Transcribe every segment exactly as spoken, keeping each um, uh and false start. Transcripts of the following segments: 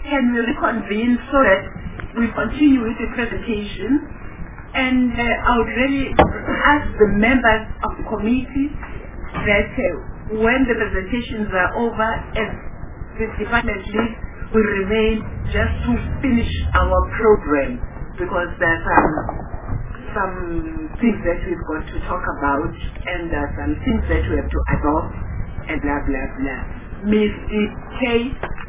can we reconvene so that we continue with the presentation? And uh, I would really ask the members of the committee that uh, when the presentations are over, as the department lead will remain just to finish our program, because there's um, some things that we've got to talk about, and there are some things that we have to adopt, and blah, blah, blah. Mister K.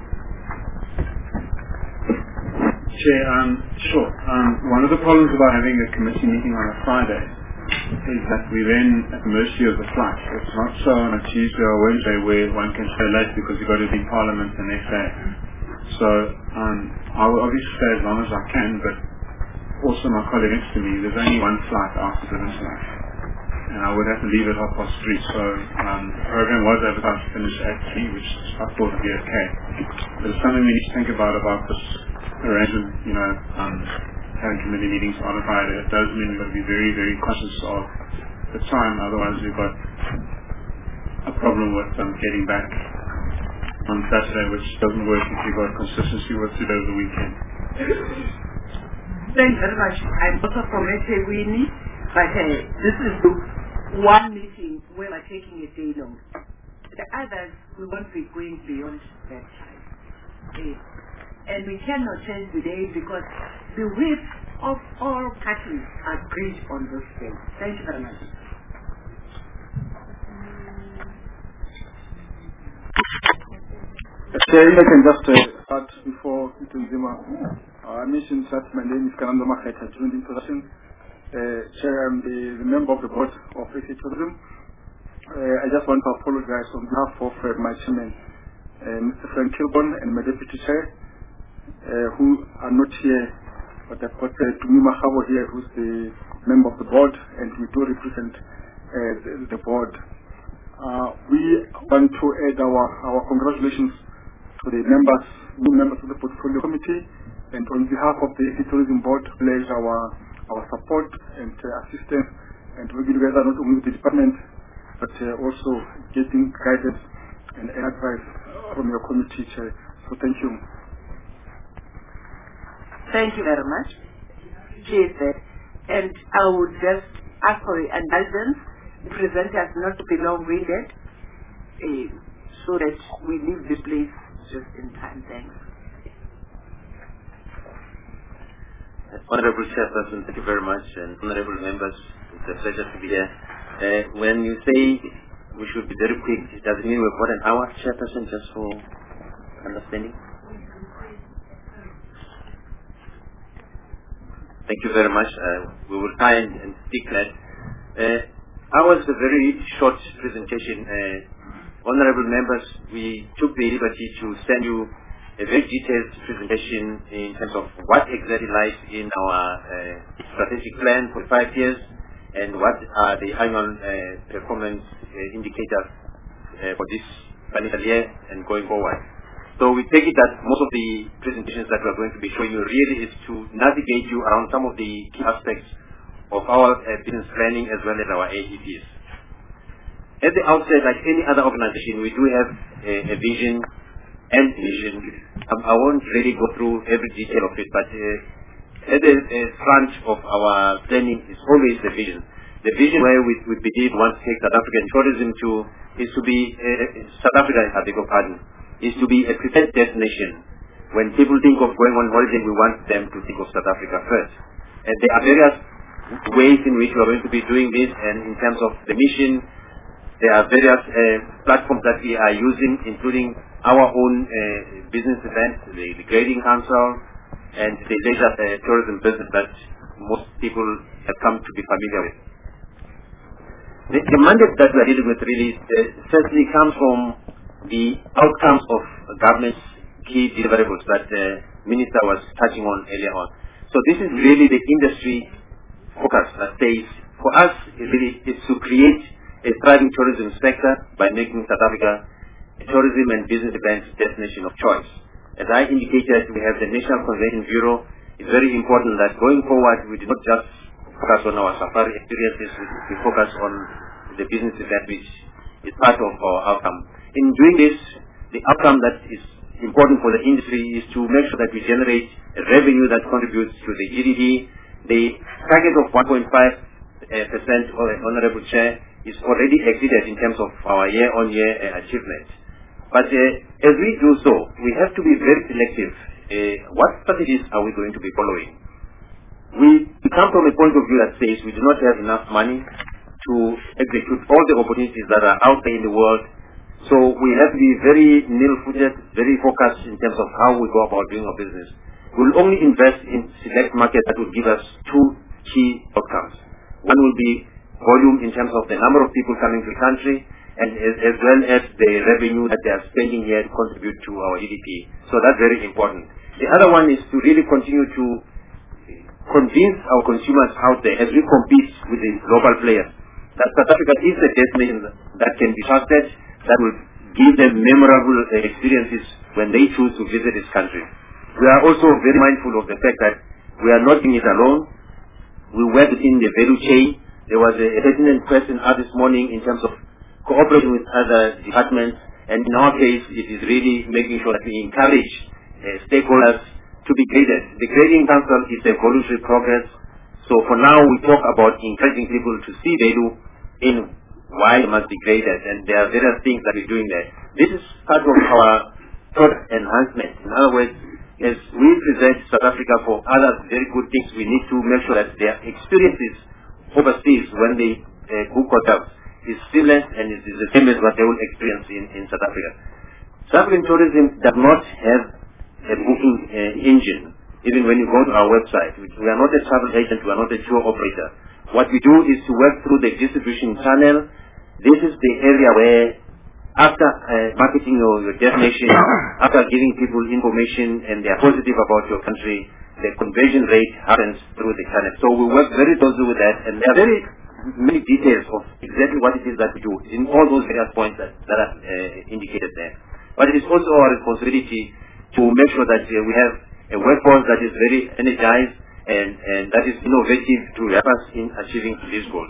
Chair, um, sure. Um, one of the problems about having a committee meeting on a Friday is that we're then at the mercy of the flight. It's not so on a Tuesday or Wednesday where one can stay late because you've got to be in Parliament the next day. So um, I will obviously stay as long as I can, but also my colleague next to me, there's only one flight after the tonight, and I would have to leave at half past three. So um, the program was advertised to finish at three, which I thought would be okay. But it's something we need to think about about this arrangement, you know, um, having committee meetings on a Friday. It does mean we've got to be very, very conscious of the time, otherwise we've got a problem with um, getting back on Saturday, which doesn't work if you've got consistency with it over the weekend. Thank you very much. I'm also from eThekwini, but uh, this is the one meeting where we're taking a day long. The others, we won't be going beyond that time. Uh, and we cannot change the day because the whip of all parties agreed on this day. Thank you very much. Chair, I can just uh, start before Mister Zima. Uh, I mentioned that my name is Kananda Makhaita during the introduction. Uh, Chair, I'm the, the member of the board of A C Tourism. Uh, I just want to apologize on behalf of uh, my chairman, uh, Mister Frank Kilburn, and my deputy chair, uh, who are not here, but I've got uh, Tumi Mahabo here, who's the member of the board, and we do represent uh, the, the board. Uh, we want to add our, our congratulations to the members, new members of the portfolio committee, and on behalf of the A C Tourism Board, pledge our our support and uh, assistance, and working together not only with the department, but uh, also getting guidance and advice from your committee, Chair. So thank you. Thank you very much, Chief. And I would just ask for the indulgence, the presenters not to be long-winded, uh, so that we leave the place just in time. Thanks. Honorable Chairperson, thank you very much, and honorable members, it's a pleasure to be here. Uh, when you say we should be very quick, does it mean we've got an hour, Chairperson, just for understanding? Thank you very much. Uh, we will try and, and speak that. Uh, ours is a very short presentation. Uh, Honorable members, we took the liberty to send you a very detailed presentation in terms of what exactly lies in our uh, strategic plan for five years and what are the annual uh, performance uh, indicators uh, for this financial year and going forward. So we take it that most of the presentations that we are going to be showing you really is to navigate you around some of the key aspects of our uh, business planning as well as our A E Ps. At the outset, like any other organization, we do have a, a vision and mission. Um, I won't really go through every detail of it, but uh, at the uh, front of our planning is always the vision. The vision where we, we believe we want to take South African tourism to is to be, uh, South Africa, I beg your pardon, is to be a preferred destination. When people think of going on holiday, we want them to think of South Africa first. And there are various ways in which we are going to be doing this, and in terms of the mission, there are various uh, platforms that we are using, including our own uh, business events, the, the Grading Council, and the leisure uh, tourism business that most people have come to be familiar with. The, the mandate that we are dealing with really uh, certainly comes from the outcomes of government's key deliverables that the Minister was touching on earlier on. So this is really the industry focus that says, for us, it really is to create a thriving tourism sector by making South Africa a tourism and business events destination of choice. As I indicated, we have the National Convention Bureau. It's very important that going forward, we do not just focus on our safari experiences, we focus on the business event, which is part of our outcome. In doing this, the outcome that is important for the industry is to make sure that we generate a revenue that contributes to the G D P. The target of one point five percent of Honorable Chair is already exceeded in terms of our year-on-year uh, achievement. But uh, as we do so, we have to be very selective. Uh, what strategies are we going to be following? We come from a point of view that says we do not have enough money to execute all the opportunities that are out there in the world. So we have to be very nil-footed, very focused in terms of how we go about doing our business. We'll only invest in select markets that will give us two key outcomes. One will be volume in terms of the number of people coming to the country, and as, as well as the revenue that they are spending here to contribute to our G D P. So that's very important. The other one is to really continue to convince our consumers out there as we compete with the global players that South Africa is a destination that can be trusted, that will give them memorable experiences when they choose to visit this country. We are also very mindful of the fact that we are not doing it alone. We work within the value chain. There was a pertinent question asked this morning in terms of cooperating with other departments, and in our case, it is really making sure that we encourage uh, stakeholders to be graded. The grading council is a voluntary progress. So for now, we talk about encouraging people to see value in why it must be graded, and there are various things that we're doing there. This is part of our product enhancement. In other words, as we present South Africa for other very good things, we need to make sure that their experiences overseas when they uh, book hotels is seamless and is, is the same as what they will experience in, in South Africa. South African tourism does not have a booking uh, engine. Even when you go to our website, we, we are not a travel agent, we are not a tour operator. What we do is to work through the distribution channel. This is the area where, after uh, marketing your, your destination, after giving people information and they are positive about your country, the conversion rate happens through the channel. So we work very closely with that, and there are very many details of exactly what it is that we do in all those various points that, that are uh, indicated there. But it is also our responsibility to make sure that uh, we have a workforce that is very energized and, and that is innovative to help us in achieving these goals.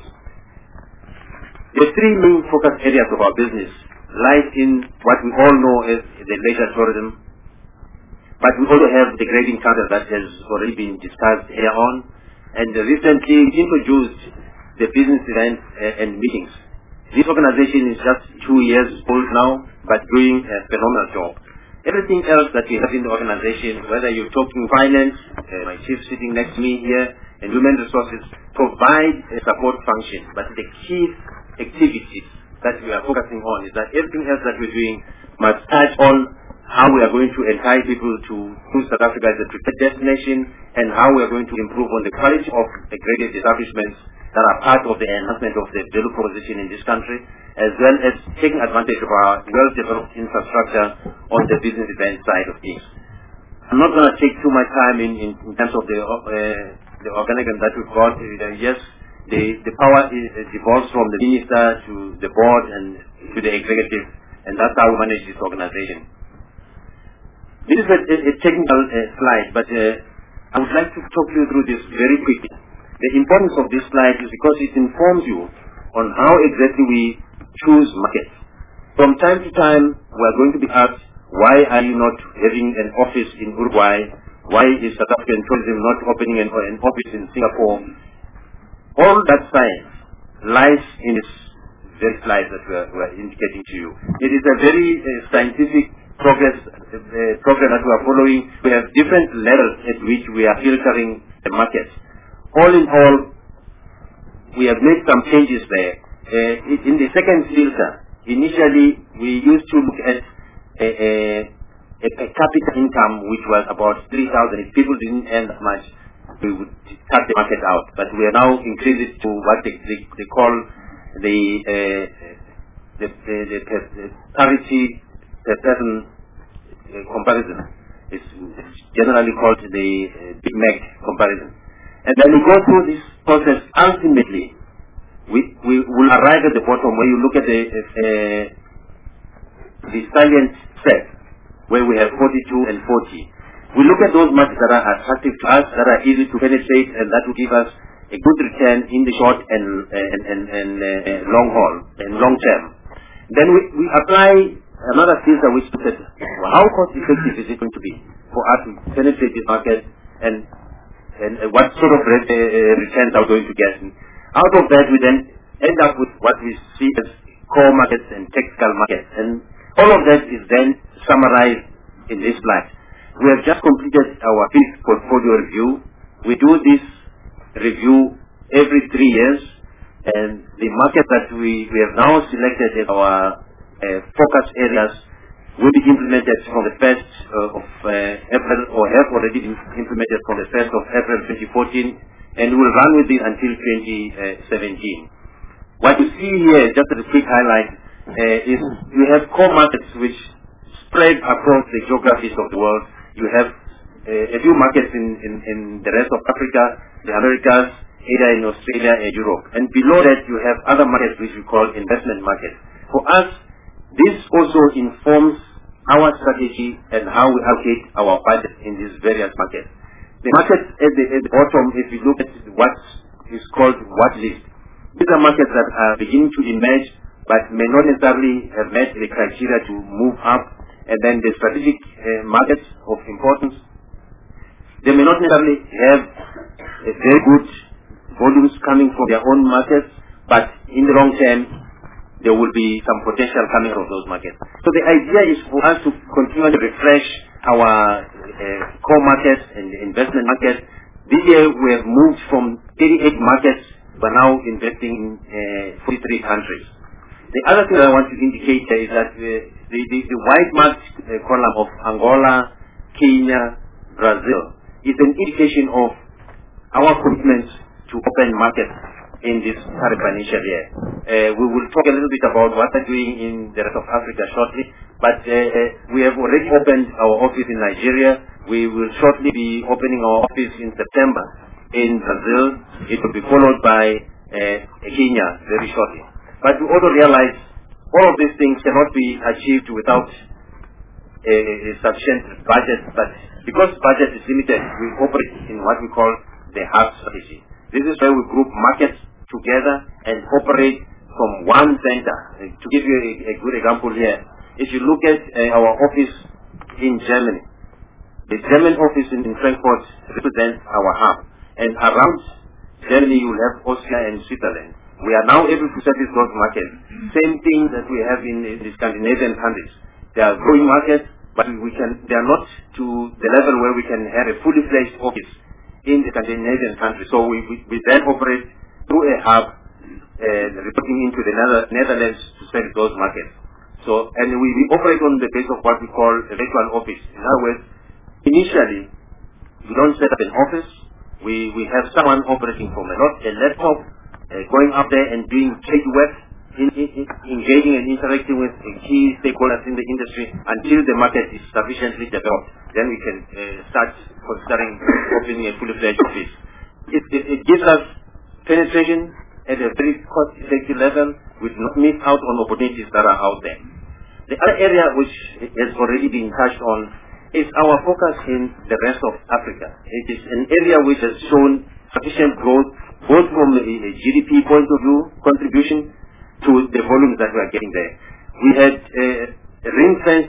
The three main focus areas of our business lies in what we all know as the leisure tourism, but we also have the grading counter that has already been discussed here on, and recently introduced the business events and meetings. This organization is just two years old now, but doing a phenomenal job. Everything else that we have in the organization, whether you're talking finance, uh, my chief sitting next to me here, and human resources, provide a support function. But the key activities that we are focusing on is that everything else that we're doing must touch on how we are going to entice people to choose South Africa as a preferred destination, and how we are going to improve on the quality of the graded establishments that are part of the enhancement of the value proposition in this country, as well as taking advantage of our well-developed infrastructure on the business event side of things. I'm not going to take too much time in, in, in terms of the uh, the organigram that we've got. Uh, yes, the, the power is, uh, devolves from the minister to the board and to the executive, and that's how we manage this organization. This is a, a, a technical uh, slide, but uh, I would like to talk you through this very quickly. The importance of this slide is because it informs you on how exactly we choose markets. From time to time, we are going to be asked, why are you not having an office in Uruguay? Why is South African tourism not opening an, an office in Singapore? All that science lies in this very slide that we are, we are indicating to you. It is a very uh, scientific progress uh, program that we are following. We have different levels at which we are filtering the market. All in all, we have made some changes there. Uh, in the second filter, initially we used to look at a, a, a per capita income which was about three thousand. If people didn't earn that much, we would cut the market out. But we are now increasing it to what they, they, they call the, uh, the, the, the, the parity per person uh, comparison. It's, it's generally called the uh, Big Mac comparison. And then we go through this process. Ultimately, we, we will arrive at the bottom where you look at the, uh, the salient set, where we have forty-two and forty. We look at those markets that are attractive to us, that are easy to penetrate, and that will give us a good return in the short and, and, and, and uh, long haul and long term. Then we, we apply another filter which looked at how cost effective is it going to be for us to penetrate this market, and and uh, what sort of re- uh, returns are we going to get. And out of that, we then end up with what we see as core markets and technical markets, and all of that is then summarized in this slide. We have just completed our fifth portfolio review. We do this review every three years, and the market that we, we have now selected as our uh, focus areas will be implemented from the first uh, of uh, April, or have already been implemented from the first of April twenty fourteen, and will run with it until twenty seventeen. What you see here, just as a quick highlight, uh, is we have core markets which spread across the geographies of the world. You have uh, a few markets in, in, in the rest of Africa, the Americas, either in Australia and Europe. And below that, you have other markets which we call investment markets. For us, this also informs our strategy and how we allocate our budget in these various markets. The markets at the, at the bottom, if we look at what is called watch list, these are markets that are beginning to emerge but may not necessarily have met the criteria to move up. And then the strategic uh, markets of importance, they may not necessarily have a very good volumes coming from their own markets, but in the long term, there will be some potential coming out of those markets. So the idea is for us to continually refresh our uh, core markets and the investment markets. This year we have moved from thirty-eight markets, but now investing in uh, forty-three countries. The other thing I want to indicate here is that uh, the, the, the white marked uh, column of Angola, Kenya, Brazil is an indication of our commitment to open markets in this current financial year. Uh, we will talk a little bit about what we're doing in the rest of Africa shortly, but uh, uh, we have already opened our office in Nigeria. We will shortly be opening our office in September in Brazil. It will be followed by uh, Kenya very shortly. But we also realize all of these things cannot be achieved without a, a sufficient budget. But because budget is limited, we operate in what we call the hub strategy. This is where we group markets together and operate from one center. To give you a, a good example here, if you look at uh, our office in Germany, the German office in, in Frankfurt represents our hub. And around Germany, you will have Austria and Switzerland. We are now able to service those markets. Same thing that we have in, in the Scandinavian countries. They are growing markets, but we can, they are not to the level where we can have a fully fledged office in the Scandinavian countries. So we, we, we then operate through a hub, uh, reporting into the Nether- Netherlands to service those markets. So, and we, we operate on the basis of what we call a virtual office. In other words, initially, we don't set up an office. We, we have someone operating from a, lot, a laptop, Uh, going up there and doing trade work, in, in, in, engaging and interacting with uh, key stakeholders in the industry until the market is sufficiently developed. Then we can uh, start considering opening a fully fledged office. It, it, it gives us penetration at a very cost-effective level. We do not miss out on opportunities that are out there. The other area which has already been touched on is our focus in the rest of Africa. It is an area which has shown sufficient growth, both from a G D P point of view, contribution to the volumes that we are getting there. We had uh, ring-fenced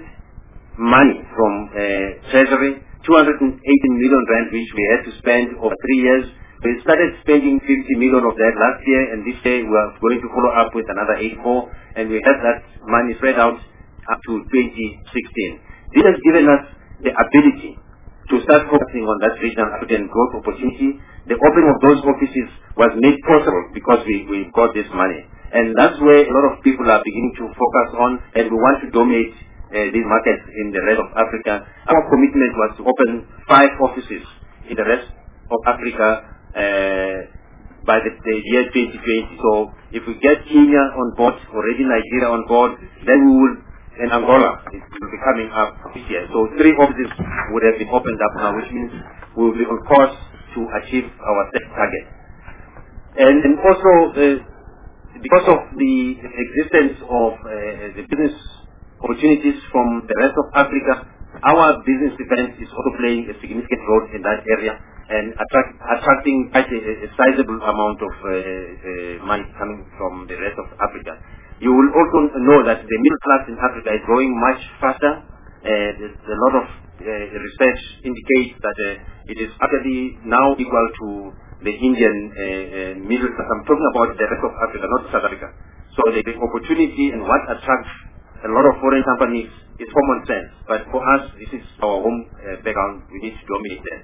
money from uh, Treasury, two hundred eighteen million rand, which we had to spend over three years. We started spending fifty million of that last year, and this year we are going to follow up with another eighty-four, and we have that money spread out up to twenty sixteen. This has given us the ability to start focusing on that regional African growth opportunity. The opening of those offices was made possible because we, we got this money. And that's where a lot of people are beginning to focus on, and we want to dominate uh, these markets in the rest of Africa. Our commitment was to open five offices in the rest of Africa uh, by the, the year twenty twenty. So if we get Kenya on board, already Nigeria on board, then we will, and Angola, it will be coming up this year. So three offices would have been opened up now, which means we will be on course to achieve our set target. And, and also, uh, because of the existence of uh, the business opportunities from the rest of Africa, our business defense is also playing a significant role in that area and attract, attracting quite a, a sizable amount of uh, uh, money coming from the rest of Africa. You will also know that the middle class in Africa is growing much faster. Uh, there's a lot of uh, research indicates that uh, it is actually now equal to the Indian uh, uh, middle class. I'm talking about the rest of Africa, not South Africa. So the, the opportunity and what attracts a lot of foreign companies is common sense. But for us, this is our home uh, background. We need to dominate that.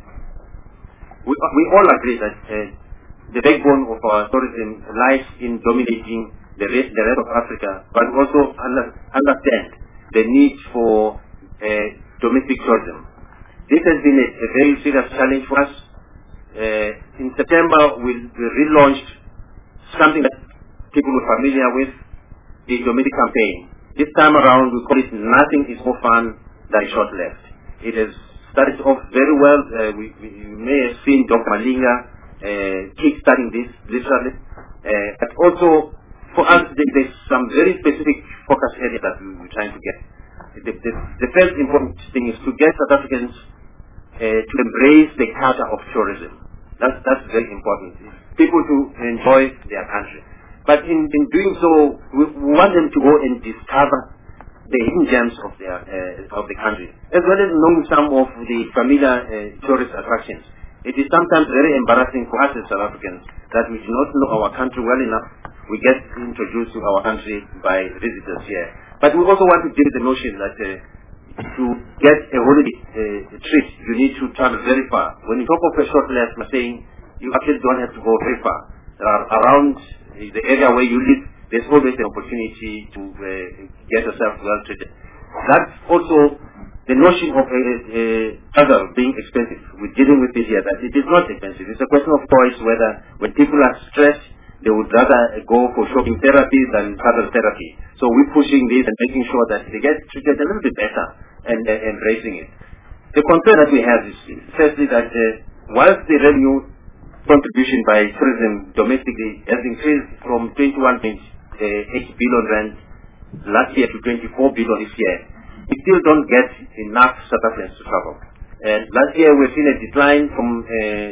We, we all agree that uh, the backbone of our tourism lies in dominating the rest, the rest of Africa, but also under, understand the need for uh, domestic tourism. This has been a, a very serious challenge for us. Uh, in September, we, we relaunched something that people were familiar with, the domestic campaign. This time around, we call it Nothing is More Fun Than Short Left. It has started off very well. Uh, we, we, you may have seen Doctor Malinga uh, kick-starting this, literally. Uh, but also, for us, there's some very specific focus areas that we're trying to get. The, the, the first important thing is to get South Africans uh, to embrace the culture of tourism. That's, that's very important. People to enjoy their country. But in, in doing so, we want them to go and discover the hidden gems of their uh, of the country, as well as knowing some of the familiar uh, tourist attractions. It is sometimes very embarrassing for us as South Africans that we do not know our country well enough. We get introduced to our country by visitors here. But we also want to give the notion that uh, to get a holiday uh, trip, you need to travel very far. When you talk of a short left, I'm saying you actually don't have to go very far. There are around the area where you live, there's always an opportunity to uh, get yourself well treated. That's also the notion of a, a travel being expensive. We're dealing with this here, that it is not expensive. It's a question of choice whether when people are stressed, they would rather go for shopping therapy than travel therapy. So we're pushing this and making sure that they get treated a little bit better and uh, embracing it. The concern that we have is firstly that uh, whilst the revenue contribution by tourism domestically has increased from twenty-one point eight billion rand last year to twenty-four billion this year, we still don't get enough South Africans to travel. And last year we've seen a decline from uh,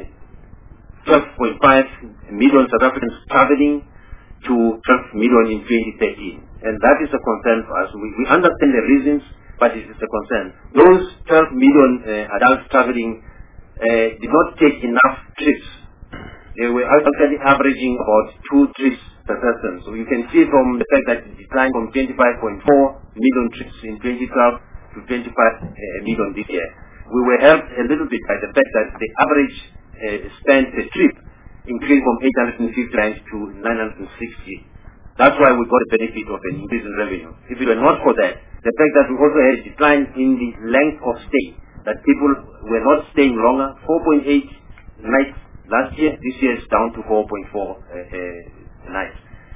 twelve point five million South Africans traveling to twelve million in twenty thirteen. And that is a concern for us. We, we understand the reasons, but it is a concern. Those twelve million uh, adults traveling uh, did not take enough trips. They were actually averaging about two trips per person. So you can see from the fact that it declined from twenty-five point four million trips in twenty twelve to twenty-five uh, million this year. We were helped a little bit by the fact that the average uh, spend per trip increased from eight hundred fifty rand to nine hundred sixty. That's why we got a benefit of an increase in revenue. If it were not for that, the fact that we also had a decline in the length of stay, that people were not staying longer, four point eight nights last year, this year is down to four point four uh, uh, nights.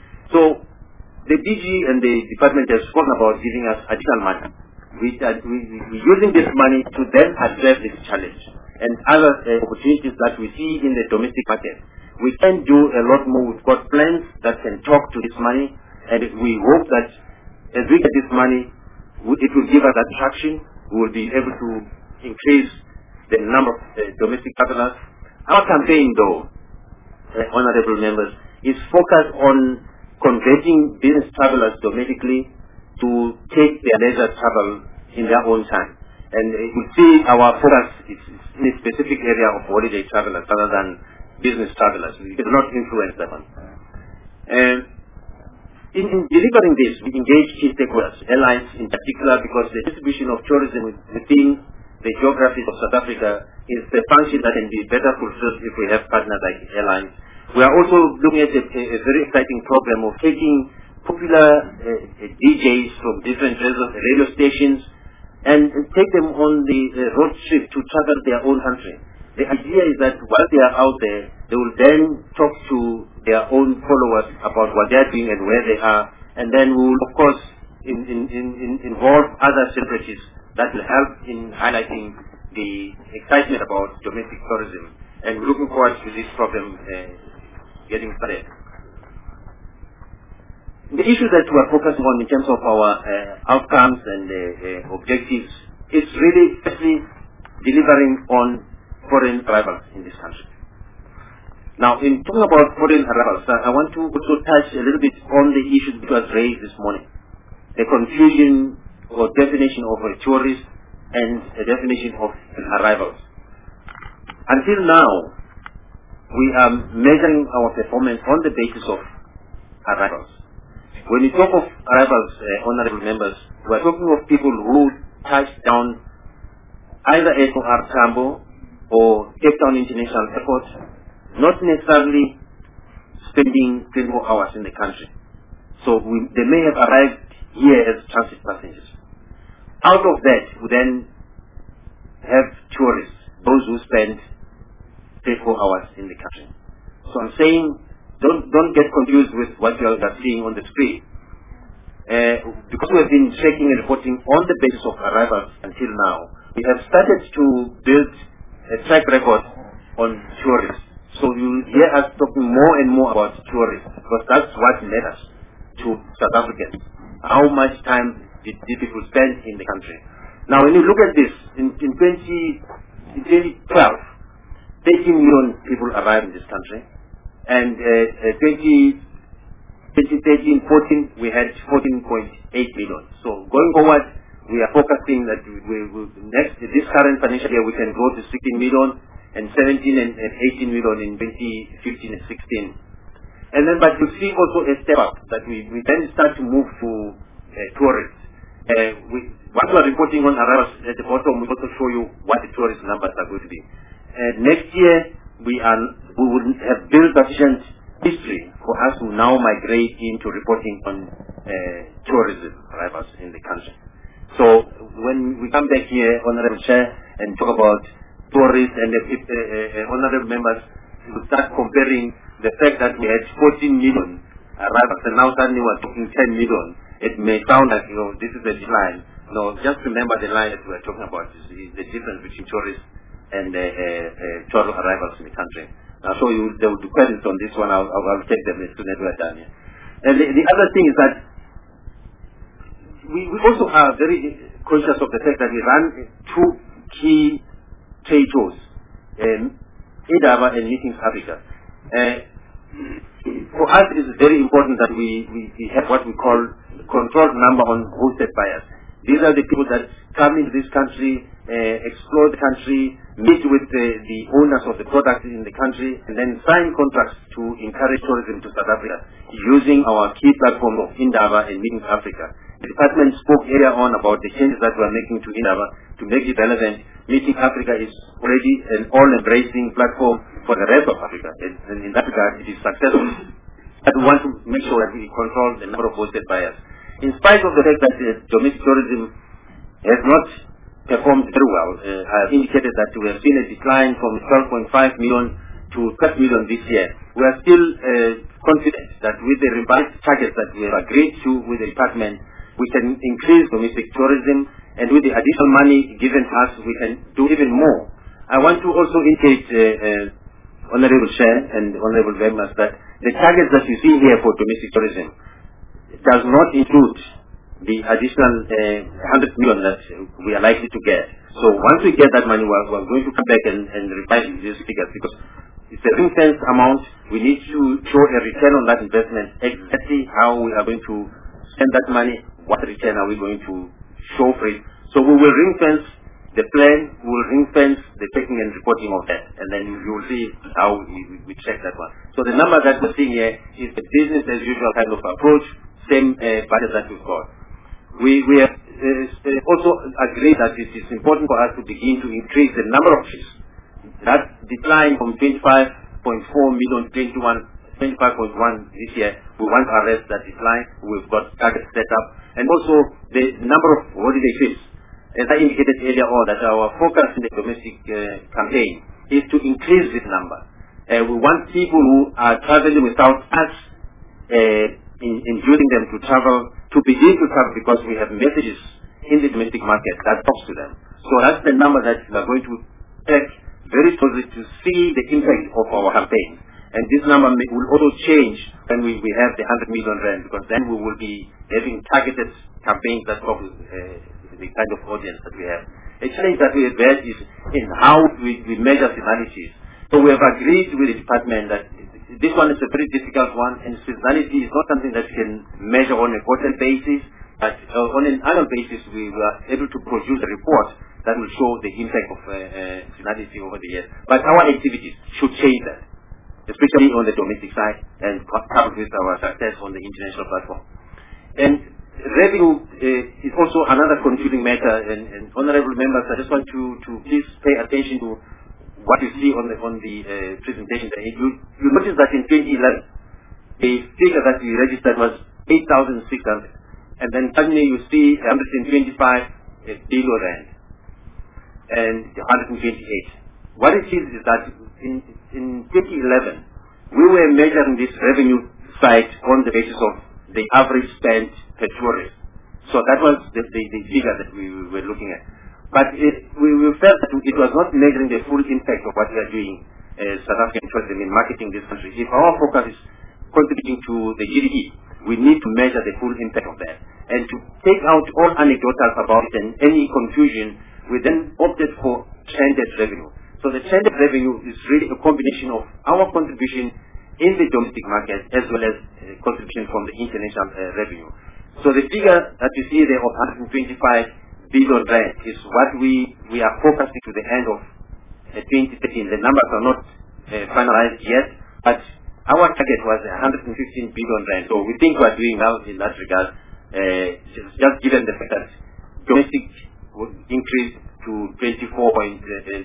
So the D G and the department have spoken about giving us additional money. We are we, we're using this money to then address this challenge and other uh, opportunities that we see in the domestic market. We can do a lot more. We've got plans that can talk to this money, and we hope that as we get this money, it will give us attraction. We will be able to increase the number of uh, domestic travelers. Our campaign, though, uh, honorable members, is focused on converting business travelers domestically to take their leisure travel in their own time. And uh, you see our focus is in a specific area of holiday travelers rather than business travelers. We cannot influence that one. And in, in delivering this, we engage key stakeholders, airlines in particular, because the distribution of tourism within the geographies of South Africa is a function that can be better fulfilled if we have partners like airlines. We are also looking at a, a very exciting program of taking popular uh, D Js from different radio stations and, and take them on the uh, road trip to travel their own country. The idea is that while they are out there, they will then talk to their own followers about what they are doing and where they are, and then we will, of course, in, in, in, involve other celebrities that will help in highlighting the excitement about domestic tourism. And we're looking forward to this program uh, getting started. The issue that we are focusing on in terms of our uh, outcomes and uh, uh, objectives is really firstly delivering on foreign arrivals in this country. Now, in talking about foreign arrivals, I want to also touch a little bit on the issue that was raised this morning. The confusion or definition of a tourist and a definition of arrivals. Until now, we are measuring our performance on the basis of arrivals. When we talk of arrivals, uh, honorable members, we are talking of people who touch down either at O R Tambo or Cape Town International Airport, not necessarily spending twenty-four hours in the country. So we, they may have arrived here as transit passengers. Out of that, we then have tourists, those who spend twenty-four hours in the country. So I'm saying, don't don't get confused with what you are seeing on the screen. Uh, because we have been checking and reporting on the basis of arrivals until now, we have started to build a track record on tourists. So you hear us talking more and more about tourists, because that's what matters to South Africans. How much time did people spend in the country? Now, when you look at this, in, in, twenty, in twenty twelve, thirteen million people arrived in this country, and uh, uh, twenty thirteen fourteen, we had fourteen point eight million. So going forward, we are focusing that we, we, we next this current financial year we can go to sixteen million, and seventeen and, and eighteen million in twenty fifteen and sixteen. And then, but you see also a step up that we, we then start to move to uh, tourists. Uh, we, what we are reporting on arrivals at the bottom, we also show you what the tourist numbers are going to be. Uh, next year, we are we will have built sufficient history for us to now migrate into reporting on uh, tourism arrivals in the country. So when we come back here, Honorable Chair, and talk about tourists and the uh, uh, honorable members, we start comparing the fact that we had fourteen million arrivals and now suddenly we're talking ten million. It may sound like, you know, this is a decline. No, just remember the line that we're talking about is, is the difference between tourists and uh, uh, uh, total arrivals in the country. I'll show you the, the questions on this one. I'll, I'll, I'll take them as soon as we're done here. And the, the other thing is that we, we also are very conscious of the fact that we run two key trade shows, um, Indaba and Meetings Africa. Uh, for us, it is very important that we, we, we have what we call controlled number on hosted buyers. These are the people that come into this country, uh, explore the country, meet with the, the owners of the products in the country, and then sign contracts to encourage tourism to South Africa using our key platform of Indaba and Meetings Africa. The department spoke earlier on about the changes that we are making to Indaba to make it relevant. Meeting Africa is already an all-embracing platform for the rest of Africa, and in that regard it is successful. But we want to make sure that we control the number of hosted buyers. In spite of the fact that uh, domestic tourism has not performed very well, uh, I have indicated that we have seen a decline from twelve point five million to twelve million this year. We are still uh, confident that with the revised targets that we have agreed to with the department, we can increase domestic tourism, and with the additional money given to us, we can do even more. I want to also indicate, uh, uh, Honorable Chair and Honorable Members, that the targets that you see here for domestic tourism does not include the additional uh, one hundred million that we are likely to get. So once we get that money, we're, we're going to come back and, and revise these figures, because it's a ring-fence amount. We need to show a return on that investment, exactly how we are going to spend that money, what return are we going to show for it. So we will ring-fence the plan, we will ring-fence the taking and reporting of that, and then you, you will see how we, we, we check that one. So the number that we're seeing here is the business as usual kind of approach, same uh, budget that we've got. We, we have uh, also agreed that it is important for us to begin to increase the number of trips. That decline from twenty-five point four million to twenty-one, twenty-five point one this year, we want to arrest that decline. We've got targets set up. And also the number of holiday trips. As I indicated earlier on, that our focus in the domestic uh, campaign is to increase this number. Uh, we want people who are traveling without us uh, in, inducing them to travel, to begin to travel, because we have messages in the domestic market that talks to them. So that's the number that we are going to take very closely to see the impact of our campaign. And this number may, will also change when we, we have the one hundred million rand, because then we will be having targeted campaigns that talk with uh, the kind of audience that we have. A challenge that we have had is in how we, we measure finalities. So we have agreed with the department that this one is a very difficult one, and seasonality is not something that you can measure on a quarterly basis, but uh, on an annual basis we were able to produce a report that will show the impact of uh, uh, seasonality over the years. But our activities should change that, especially on the domestic side and coupled with our success on the international platform. And revenue uh, is also another contributing matter, and, and honorable members, I just want to, to please pay attention to what you see on the on the uh, presentation. You, you notice that in twenty eleven, the figure that we registered was eight thousand six hundred, and then suddenly you see one hundred twenty-five billion rand and one hundred twenty-eight. What it is is that in in twenty eleven, we were measuring this revenue side on the basis of the average spend per tourist. So that was the, the, the figure that we were looking at. But it, we, we felt that it was not measuring the full impact of what we are doing as South African tourism in marketing this country. If our focus is contributing to the G D P, we need to measure the full impact of that. And to take out all anecdotals about it and any confusion, we then opted for trended revenue. So the trended revenue is really a combination of our contribution in the domestic market as well as uh, contribution from the international uh, revenue. So the figure that you see there of one hundred twenty-five billion rand is what we, we are focusing to the end of uh, twenty thirteen. The numbers are not uh, finalized yet, but our target was one hundred fifteen billion rand. So we think we are doing well in that regard, uh, just, just given the fact that domestic would increase to twenty-four point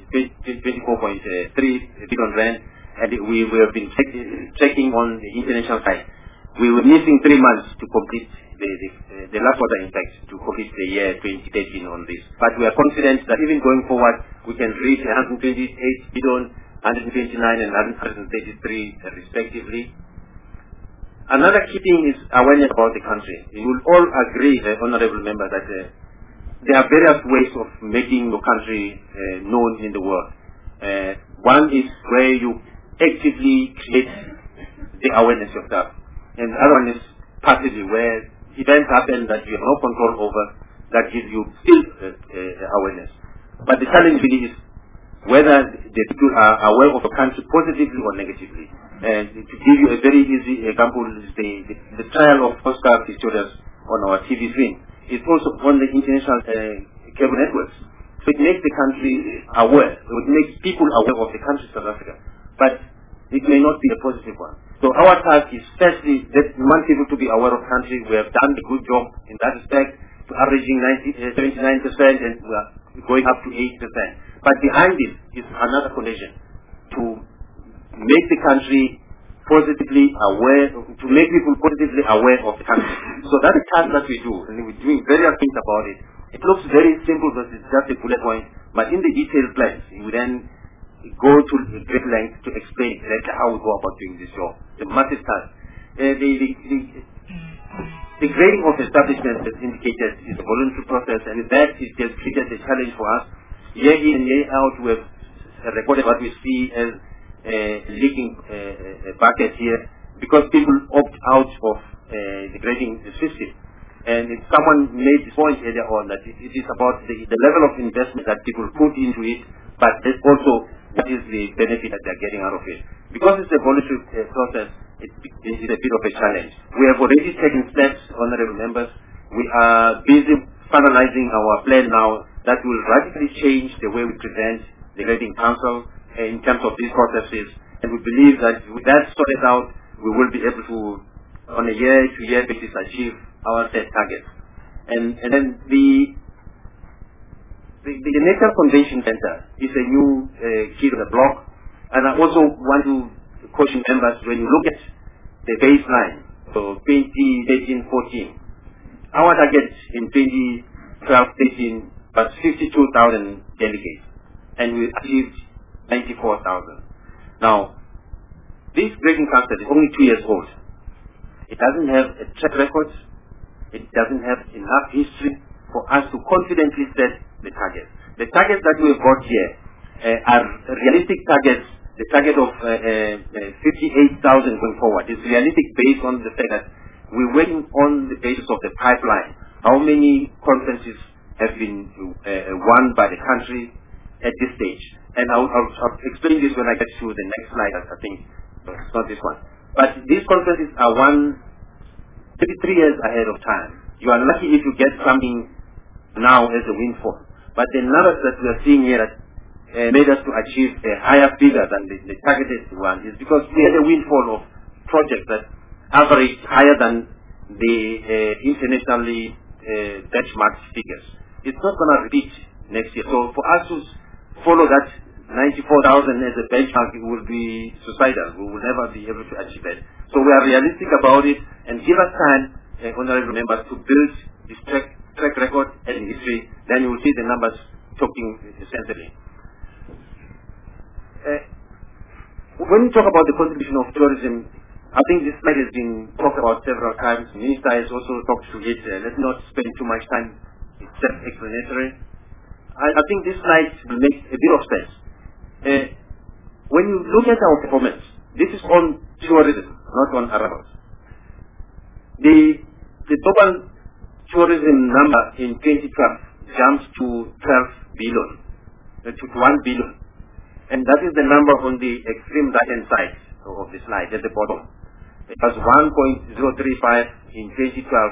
three billion rand, and we, we have been check, checking on the international side. We were missing three months to complete the, the, uh, the last quarter, in fact, to complete the year twenty thirteen on this. But we are confident that even going forward, we can reach one hundred twenty-eight billion, one hundred twenty-nine and one hundred thirty-three uh, respectively. Another key thing is awareness about the country. You will all agree, uh, honorable member, that uh, there are various ways of making your country uh, known in the world. Uh, one is where you actively create the awareness yourself. And the other one is passively, where events happen that you have no control over, that gives you still uh, uh, awareness. But the challenge really is whether the people are aware of the country positively or negatively. And to give you a very easy example is the, the, the trial of Oscar Pistorius on our T V screen. It's also on the international uh, cable networks. So it makes the country aware. It makes people aware of the country South Africa. But it may not be a positive one. So our task is firstly that we want people to be aware of the country. We have done a good job in that respect, to averaging ninety, uh, seventy-nine percent, and we are going up to eighty percent. But behind this is another condition, to make the country positively aware, to make people positively aware of the country. So that's the task that we do, and we're doing various things about it. It looks very simple because it's just a bullet point, but in the detailed plans, we then go to great lengths to explain exactly how we go about doing this job. The massive task. Uh, the, the, the, the grading of establishments, as indicated, is a voluntary process, and with that it has created a challenge for us. Year in and year out, we have recorded what we see as a leaking uh, bucket here, because people opt out of uh, the grading system. And if someone made this point earlier on, that it, it is about the, the level of investment that people put into it, but there's also what is the benefit that they're getting out of it. Because it's a voluntary uh, process, it, it is a bit of a challenge. We have already taken steps, honorable members. We are busy finalizing our plan now that will radically change the way we present the grading council uh, in terms of these processes. And we believe that with that sorted out, we will be able to, on a year-to-year basis, achieve our set targets. And, and then the The, the Nature Convention Center is a new uh, kid on the block, and I also want to caution members, when you look at the baseline, so twenty thirteen fourteen, our target in twenty twelve thirteen was fifty-two thousand delegates, and we achieved ninety-four thousand. Now, this grading council is only two years old. It doesn't have a track record, it doesn't have enough history for us to confidently set the targets. The targets that we have got here uh, are realistic targets. The target of uh, uh, fifty-eight thousand going forward is realistic based on the fact that we're working on the basis of the pipeline. How many conferences have been uh, won by the country at this stage? and I'll, I'll, I'll explain this when I get to the next slide. I think it's not this one. But these conferences are one, maybe three years ahead of time. You are lucky if you get something now as a windfall. But the numbers that we are seeing here that uh, made us to achieve a higher figure than the, the targeted one is because we had a windfall of projects that averaged higher than the uh, internationally uh, benchmarked figures. It's not going to repeat next year. So for us to follow that ninety-four thousand as a benchmark, it will be suicidal. We will never be able to achieve that. So we are realistic about it and give us time, uh, honorable members, to build this track, track record and history. Then you will see the numbers talking essentially. Uh, when we talk about the contribution of tourism, I think this slide has been talked about several times. The Minister has also talked to it. Uh, let's not spend too much time. It's self-explanatory. I, I think this slide will make a bit of sense. Uh, when you look at our performance, this is on tourism, not on arrivals. The, the total tourism number in twenty twelve jumps to twelve billion, uh, to one billion. And that is the number on the extreme right-hand side of the slide at the bottom. It was one point zero three five in twenty twelve.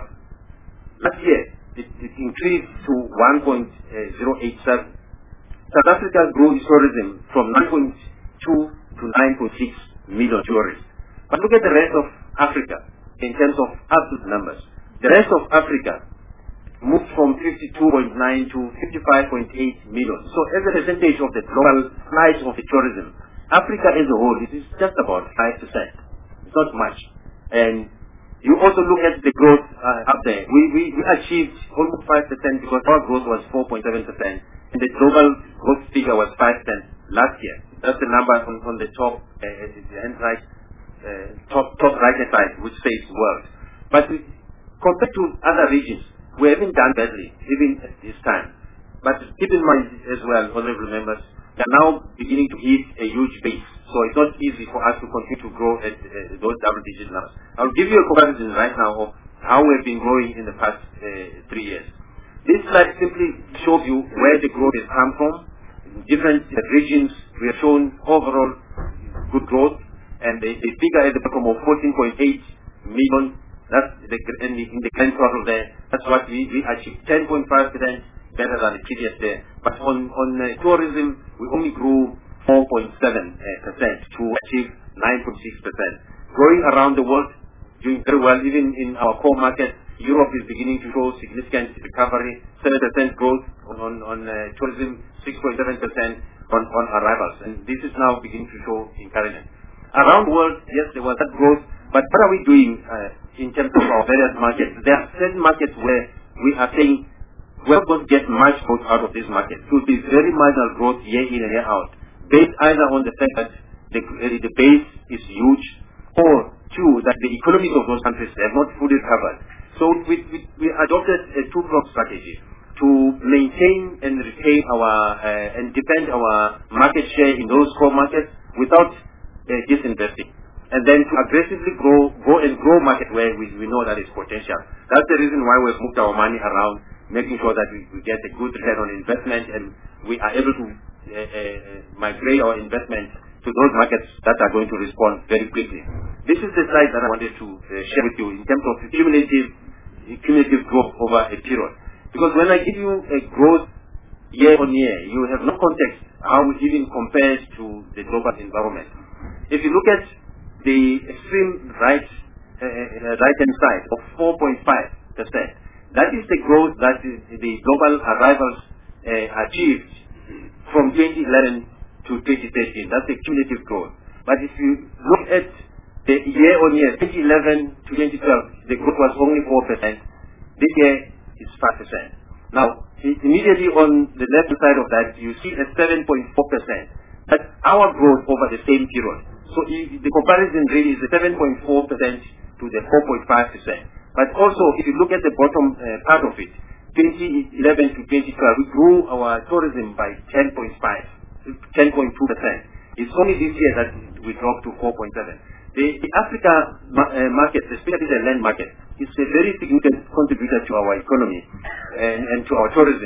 Last year, it, it increased to one point zero eight seven. South Africa grew its tourism from nine point two to nine point six million tourists. But look at the rest of Africa in terms of absolute numbers. The rest of Africa moved from fifty-two point nine to fifty-five point eight million. So as a percentage of the global slice of the tourism, Africa as a whole, it is just about five percent. It's not much. And you also look at the growth uh, up there. We, we, we achieved almost five percent because our growth was four point seven percent. And the global growth figure was five percent last year. That's the number on, on the top, uh, the hand right, uh, top, top right-hand side, which says world. But compared to other regions, we haven't done badly, even at this time. But keep in mind as well, honorable members, they are now beginning to hit a huge base. So it's not easy for us to continue to grow at uh, those double-digit numbers. I'll give you a comparison right now of how we've been growing in the past uh, three years. This slide simply shows you where the growth has come from. In different uh, regions, we have shown overall good growth. And the, the figure at the bottom of fourteen point eight million, that's the, in, the, in the grand total there, that's what we, we achieved, ten point five percent better than the previous year. But on, on uh, tourism, we only grew four point seven percent to achieve nine point six percent. Growing around the world, doing very well, even in our core market. Europe is beginning to show significant recovery, seven percent growth on, on, on uh, tourism, six point seven percent on, on arrivals. And this is now beginning to show encouragement. Around the world, yes, there was that growth, but what are we doing uh, in terms of our various markets? There are certain markets where we are saying we're not going to get much growth out of this market. It will be very marginal growth year in and year out, based either on the fact that the, uh, the base is huge, or two, that the economies of those countries have not fully recovered. So we, we, we adopted a two-pronged strategy to maintain and retain our uh, and defend our market share in those core markets without uh, disinvesting, and then to aggressively grow, grow and grow market where we, we know that is potential. That's the reason why we've moved our money around, making sure that we, we get a good return on investment and we are able to uh, uh, migrate our investment to those markets that are going to respond very quickly. This is the slide that I wanted to uh, share with you in terms of cumulative, cumulative growth over a period. Because when I give you a growth year on year, you have no context how it even compares to the global environment. If you look at the extreme right, uh, uh, right-hand side of four point five percent, that is the growth that is the global arrivals uh, achieved from twenty eleven to twenty thirteen. That's the cumulative growth. But if you look at the year on year, twenty eleven to twenty twelve, the growth was only four percent. This year is five percent. Now, immediately on the left side of that, you see a seven point four percent. That's our growth over the same period. So if the comparison really is the seven point four percent to the four point five percent. But also, if you look at the bottom uh, part of it, twenty eleven to twenty twelve, we grew our tourism by ten point five, ten point two percent. It's only this year that we dropped to four point seven. The, the Africa ma uh, market, especially the land market, is a very significant contributor to our economy and, and to our tourism.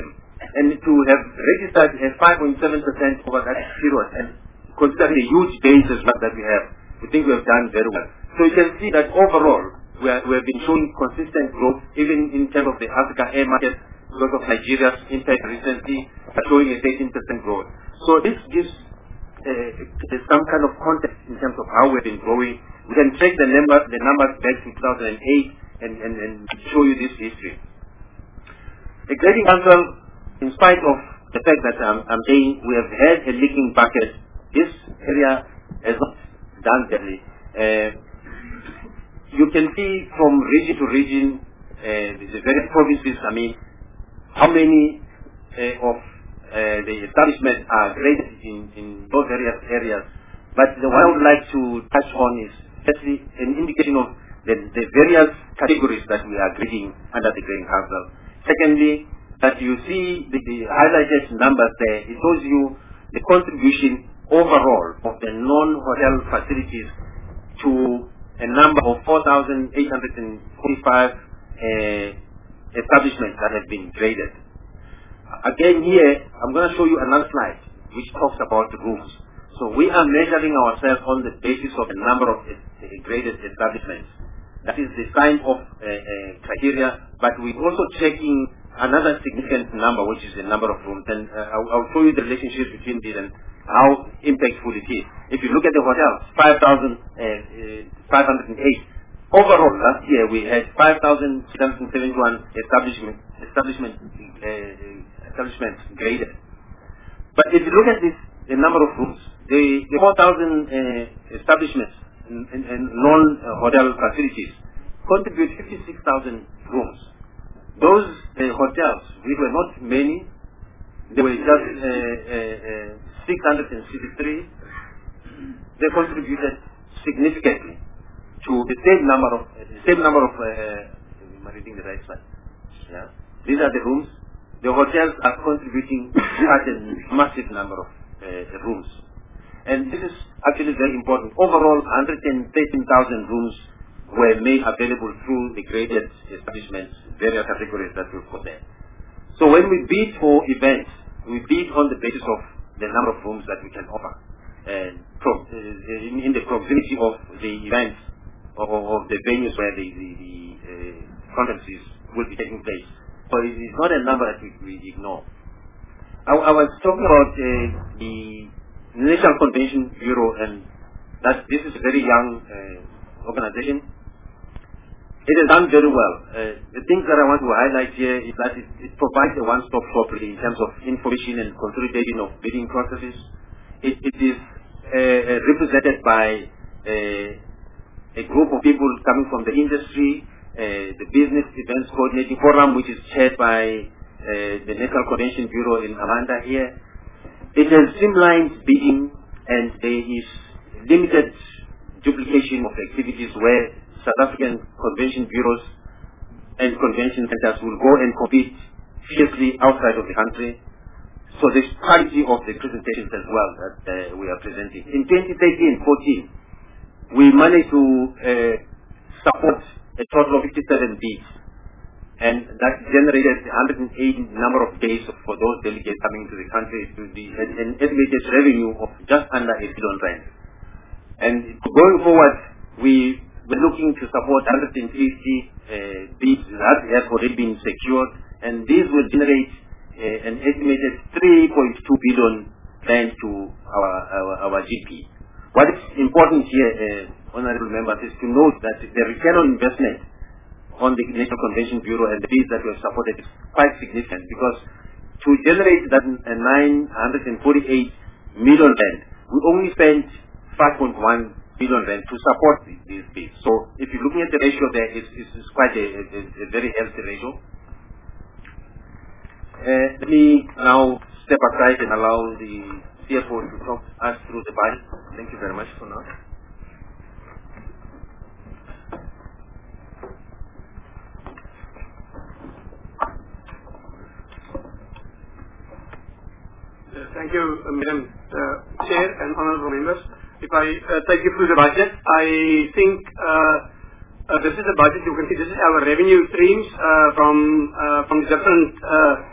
And to have registered a five point seven percent over that period, and considering the huge base as well that we have, we think we have done very well. So you can see that overall, we, are, we have been showing consistent growth, even in terms of the Africa air market, because of Nigeria's impact recently, showing a thirteen percent growth. So this gives uh, some kind of context in terms of how we've been growing. We can check the, number, the numbers back to two thousand eight and, and, and show you this history. The Grading Council, in spite of the fact that um, I'm saying we have had a leaking bucket, this area has not done badly. Uh, you can see from region to region, uh, the various provinces, I mean, how many uh, of uh, the establishments are graded in, in those various areas. But the one I would like to touch on is actually an indication of the, the various categories that we are grading under the Grading Council. Secondly, that you see the, the highlighted numbers there, it shows you the contribution overall of the non-hotel facilities to a number of four thousand eight hundred forty-five uh, establishments that have been graded. Again here, I'm going to show you another slide which talks about the rooms. So we are measuring ourselves on the basis of the number of uh, graded establishments. That is the sign of uh, uh, criteria, but we're also checking another significant number, which is the number of rooms. And uh, I'll, I'll show you the relationship between these and how impactful it is. If you look at the hotels, five thousand five hundred eight. Overall, last year we had five thousand seven hundred seventy-one establishment, establishment, uh, establishments graded. But if you look at this, the number of rooms, the, the four thousand uh, establishments and, and non-hotel facilities contribute fifty-six thousand rooms. Those uh, hotels, which were not many, they were just uh, uh, uh, six hundred sixty-three, they contributed significantly to the same number of, uh, the same number of, uh, am I reading the right slide? Yeah. These are the rooms. The hotels are contributing such a massive number of uh, rooms. And this is actually very important. Overall, one hundred thirteen thousand rooms were made available through the graded establishments, various categories that we've got there. So when we bid for events, we bid on the basis of the number of rooms that we can offer, and pro uh, in, in the proximity of the events or of the venues where the, the, the uh, conferences will be taking place. So it is not a number that we, we ignore. I, I was talking about uh, the National Convention Bureau, and that this is a very young uh, organization. It has done very well. Uh, the things that I want to highlight here is that it, it provides a one-stop shop really in terms of information and consolidating of bidding processes. It, it is uh, represented by uh, a group of people coming from the industry, uh, the Business Events Coordinating Forum, which is chaired by uh, the National Convention Bureau in Amanda here. It has streamlined bidding, and there is limited duplication of activities where South African convention bureaus and convention centers will go and compete fiercely outside of the country. So there's quality of the presentations as well that uh, we are presenting. In twenty thirteen fourteen, we managed to uh, support a total of fifty-seven bids, and that generated one hundred eight number of days for those delegates coming to the country to the an estimated revenue of just under a billion rand. And going forward, we we're looking to support one hundred fifty uh, bids that have already been secured, and these will generate uh, an estimated three point two billion rand to our, our, our G P. What is important here, uh, honorable members, is to note that the return on investment on the National Convention Bureau and the bids that we have supported is quite significant, because to generate that uh, nine hundred forty-eight million rand, we only spent five point one billion rand to support these bids. So if you're looking at the ratio there, it's, it's quite a, a, a very healthy ratio. Uh, let me now step aside and allow the C F O to talk us through the budget. Thank you very much for now. Thank you, uh, Madam uh, Chair and honorable members. If I uh, take you through the budget, I think uh, uh, this is the budget. You can see this is our revenue streams uh, from uh, from different uh,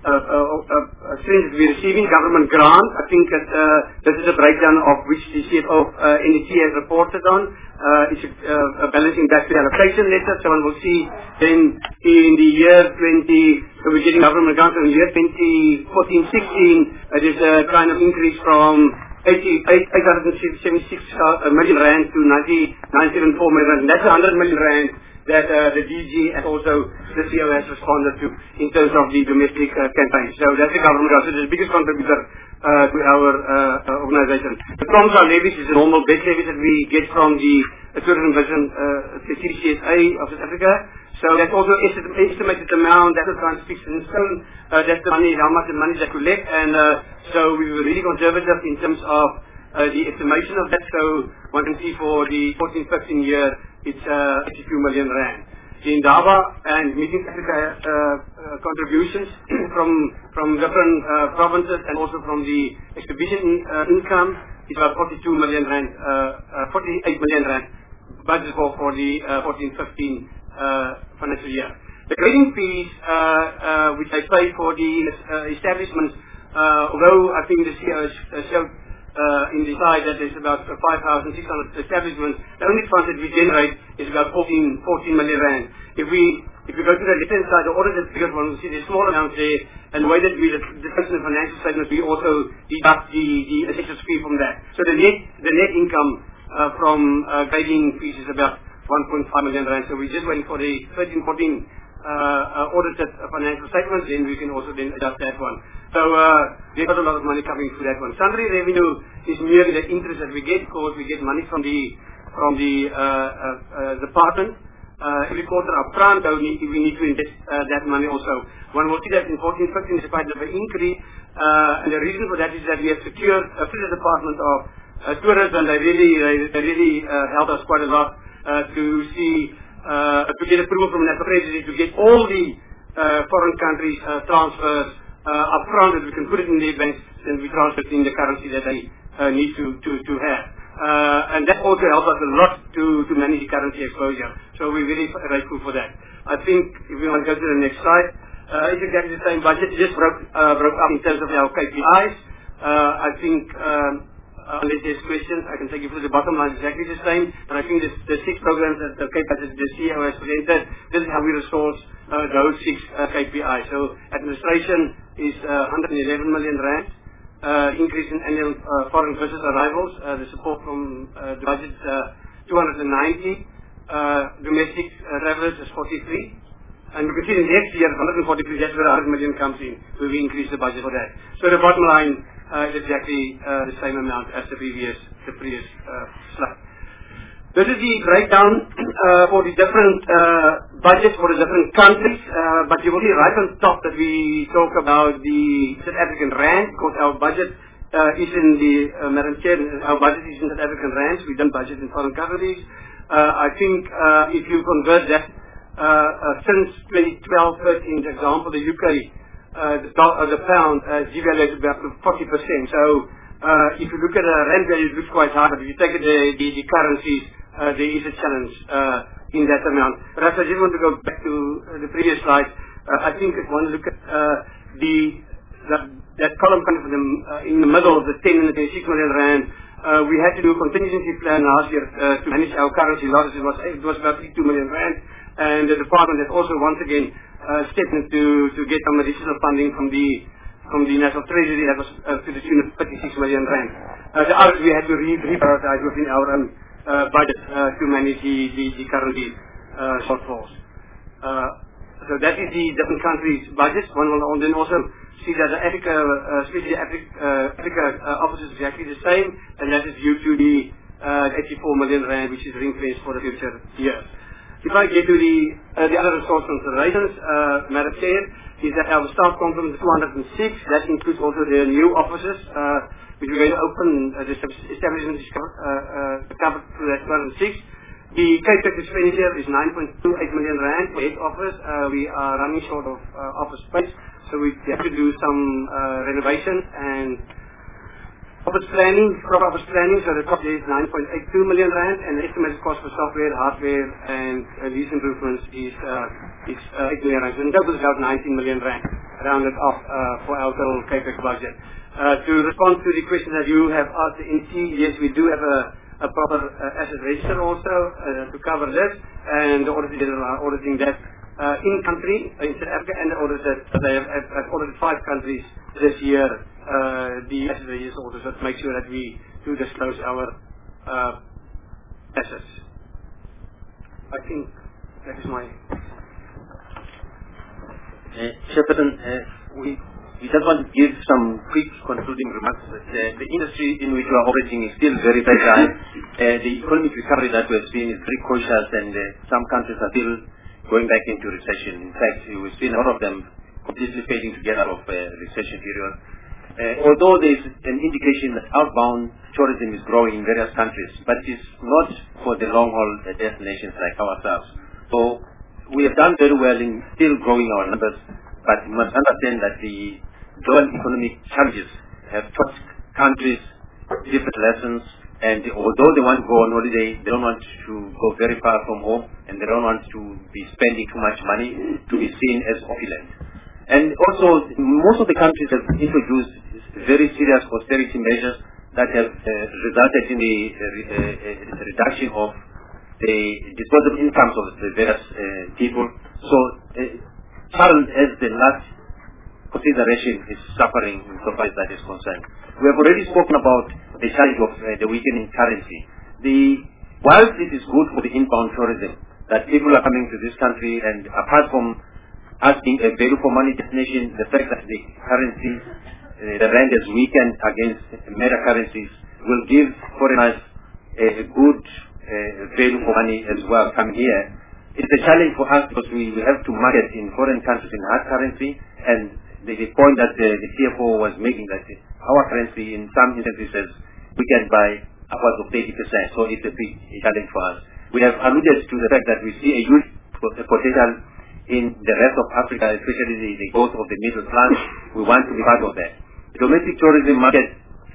uh, uh, uh, streams that we're receiving, government grants. I think that uh, this is a breakdown of which the C F O uh, N E T has reported on. Uh, it's a, uh, a balancing back to the allocation letter. So one will see then in the year twenty, so we're getting government grants in the year twenty fourteen sixteen, uh, there's a kind of increase from eight hundred seventy-six million rand to ninety-nine seventy-four million rand. That's one hundred million rand that uh, the D G and also the C O has responded to in terms of the domestic uh, campaign. So that's the government grant. So it's the biggest contributor uh, to our uh, uh, organization. The Promsa levies is the normal base levies that we get from the uh, Tourism Vision, uh, the C D C S A of South Africa. So that's also estim estimated amount, that's the kind of fixed in stone, uh, that's the money, how much the money they collect, and uh, so we were really conservative in terms of uh, the estimation of that. So one can see for the fourteen fifteen year, it's uh, eighty-two million rand. In Indaba and Meeting Africa uh, uh, contributions from from different uh, provinces and also from the exhibition uh, income is about forty-two million rand, uh, uh, forty-eight million rand budget for, for the uh, fourteen fifteen uh, financial year. The grading fees uh, uh, which I pay for the uh, establishments, uh, although I think the C E O uh, showed Uh, in the slide that there's about uh, five thousand six hundred establishments, the only funds that we generate is about fourteen million rand. If we if we go to the left-hand side, the audit is bigger one, we see there's small amounts there, and the way that we discuss in the financial statements, we also deduct the, the assessor's fee from that. So the net, the net income uh, from uh, grading fees is about one point five million rand. So we're just waiting for the thirteen fourteen uh, uh, audited uh, financial statements, then we can also then adjust that one. So uh, we got a lot of money coming through that one. Sundry revenue is merely the interest that we get, because we get money from the from the uh, uh, uh, department uh, every quarter up front. So we need, we need to invest uh, that money also. One will see that in fourteen fifteen is quite a bit of an increase, uh, and the reason for that is that we have secured uh, through the Department of uh, Tourism. They really they, they really uh, helped us quite a lot uh, to see uh, to get approval from the National Treasury to get all the uh, foreign countries uh, transfers Uh, up front, that we can put it in their banks and we transfer it in the currency that they uh, need to, to, to have. Uh, and that also helps us a lot to, to manage the currency exposure. So we're very grateful for that. I think if we want to go to the next slide, uh, it's exactly the same budget, just broke, uh, broke up in terms of our K P Is. Uh, I think, um, uh, unless there's questions, I can take you through the bottom line, exactly the same. And I think this, the six programs that the, K P Is that the C E O has presented, this is how we resource uh, those six uh, K P Is. So administration is uh, one hundred eleven million rand, uh, increase in annual uh, foreign visitors arrivals, uh, the support from uh, the budget uh, two hundred ninety, uh, domestic uh, travelers is forty-three, and you can see in the next year one hundred forty-three, that's where one hundred million comes in, where we increase the budget for that. So the bottom line uh, is exactly uh, the same amount as the previous, the previous uh, slide. This is the breakdown uh, for the different uh, budgets for the different countries, uh, but you will see right on top that we talk about the South African rand, because our budget uh, is in the, uh, Madam Chair, our budget is in South African rands. We don't budget in foreign currencies. Uh, I think uh, if you convert that, uh, uh, since twenty twelve thirteen, for example, the U K, uh, the, uh, the pound uh, devalued about forty percent. So uh, if you look at the rand value, it looks quite high, but if you take the, the, the currencies, Uh, there is a challenge uh, in that amount. But I just want to go back to uh, the previous slide. Uh, I think if one look at uh, the that, that column kind of in the, uh, in the middle of the ten and the twenty-six million rand, uh, we had to do a contingency plan last year uh, to manage our currency losses. It was, it was about fifty-two million rand, and the department has also once again uh, stepped in to, to get some additional funding from the from the National Treasury. That was uh, to the tune of thirty-six million rand. Uh, the others we had to re reprioritize within our own Uh, budget uh, to manage the, the, the currency uh, shortfalls. Uh, so that is the different countries' budgets. One will then also see that the Africa, uh, especially Africa, uh, Africa uh, office is exactly the same, and that is due to the uh, eighty-four million rand, which is ring-fenced for the future years. If I get to the, uh, the other resource considerations, uh, Madam Chair, is that our staff complement is two hundred six. That includes also the new offices, uh, which we're going to open, uh, the establishment is covered, uh, uh, covered through that two hundred six. The capex expenditure is nine point two eight million rand for head office. Uh, we are running short of uh, office space, so we have to do some uh, renovations and office planning, proper office planning. So the cost is nine point eight two million rand, and the estimated cost for software, hardware, and uh, these improvements is uh, is uh, eight million rand. So in total, it's about nineteen million rand. rounded off uh, for our total CAPEX budget. Uh, to respond to the question that you have asked the N T, yes, we do have a, a proper uh, asset register also uh, to cover this, and the Auditor General are auditing that uh, in country, in South Africa, and the auditors, they have, have, have audited five countries this year, uh, the asset register auditors, to make sure that we do disclose our uh, assets. I think that is my... Uh, Chairperson, uh, we We just want to give some quick concluding remarks. Uh, the industry in which we are operating is still very fragile. Uh, the economic recovery that we have seen is very cautious, and uh, some countries are still going back into recession. In fact, we've seen a lot of them completely failing to get out of uh, recession period. Uh, although there is an indication that outbound tourism is growing in various countries, but it is not for the long-haul uh, destinations like ourselves. So we have done very well in still growing our numbers, but we must understand that the global economic challenges have taught countries different lessons, and although they want to go on holiday, they don't want to go very far from home, and they don't want to be spending too much money to be seen as opulent. And also, most of the countries have introduced very serious austerity measures that have uh, resulted in the uh, uh, reduction of the disposable incomes of the various uh, people. So, uh, Charles, as the last consideration, is suffering so far as that is concerned. We have already spoken about the challenge of uh, the weakening currency. The, whilst it is good for the inbound tourism, that people are coming to this country, and apart from us being a value for money destination, the fact that the currency, uh, the rand is weakened against meta currencies, will give foreigners a, a good uh, value for money as well coming here. It's a challenge for us because we, we have to market in foreign countries in hard currency, and the, the point that the, the C F O was making, that our currency in some instances is weakened by upwards of thirty percent, so it's a big challenge for us. We have alluded to the fact that we see a huge potential in the rest of Africa, especially the, the growth of the middle class. We want to be part of that. The domestic tourism market,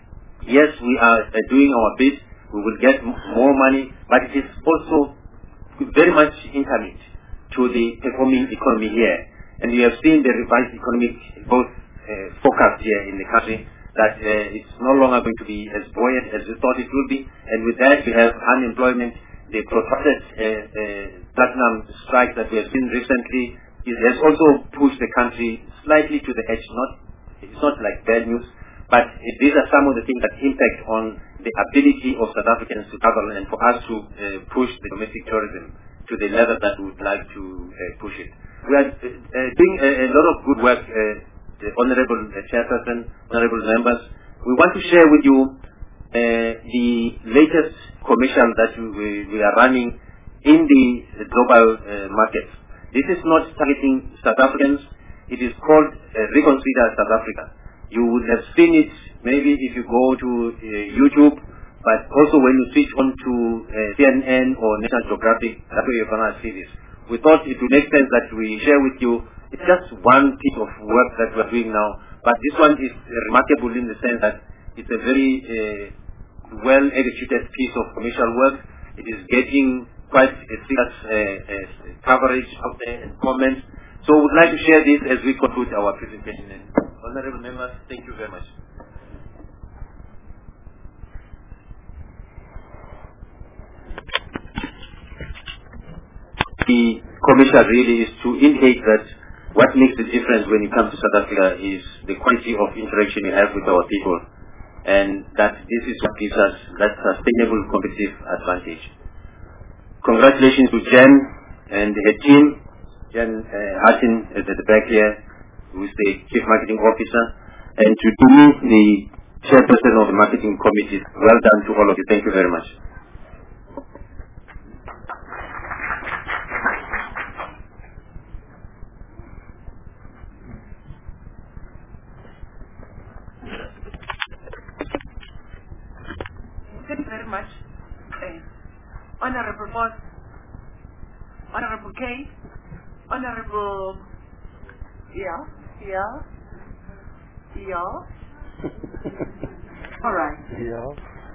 yes, we are uh, doing our bit. We will get m more money, but it is also very much interlinked to the performing economy here. And we have seen the revised economic growth uh, forecast here in the country, that uh, it's no longer going to be as buoyant as we thought it would be. And with that, we have unemployment. The protracted uh, uh, platinum strike that we have seen recently is, has also pushed the country slightly to the edge. Not, it's not like bad news, but it, these are some of the things that impact on the ability of South Africans to travel, and for us to uh, push the domestic tourism to the level that we would like to uh, push it. We are uh, uh, doing a, a lot of good work, uh, the Honorable uh, Chairperson, Honorable Members. We want to share with you uh, the latest commercial that we, we are running in the global uh, markets. This is not targeting South Africans. It is called uh, Reconsider South Africa. You would have seen it maybe if you go to uh, YouTube, but also when you switch on to uh, C N N or National Geographic, that's where you're going to see this. We thought it would make sense that we share with you. It's just one piece of work that we're doing now, but this one is remarkable in the sense that it's a very uh, well-executed piece of commercial work. It is getting quite a serious uh, uh, coverage out there and comments. So we would like to share this as we conclude our presentation. And honorable members, thank you very much. The commercial really is to indicate that what makes the difference when it comes to South Africa is the quality of interaction we have with our people, and that this is what gives us that sustainable competitive advantage. Congratulations to Jen and her team. Jen uh, Hartin is at the back here, who is the Chief Marketing Officer, and to me, the Chairperson of the Marketing Committee. Well done to all of you. Thank you very much. Thank you very much, uh, Honorable Boss, Honorable Kay, Honorable, yeah, yeah, yeah, all right. Yeah.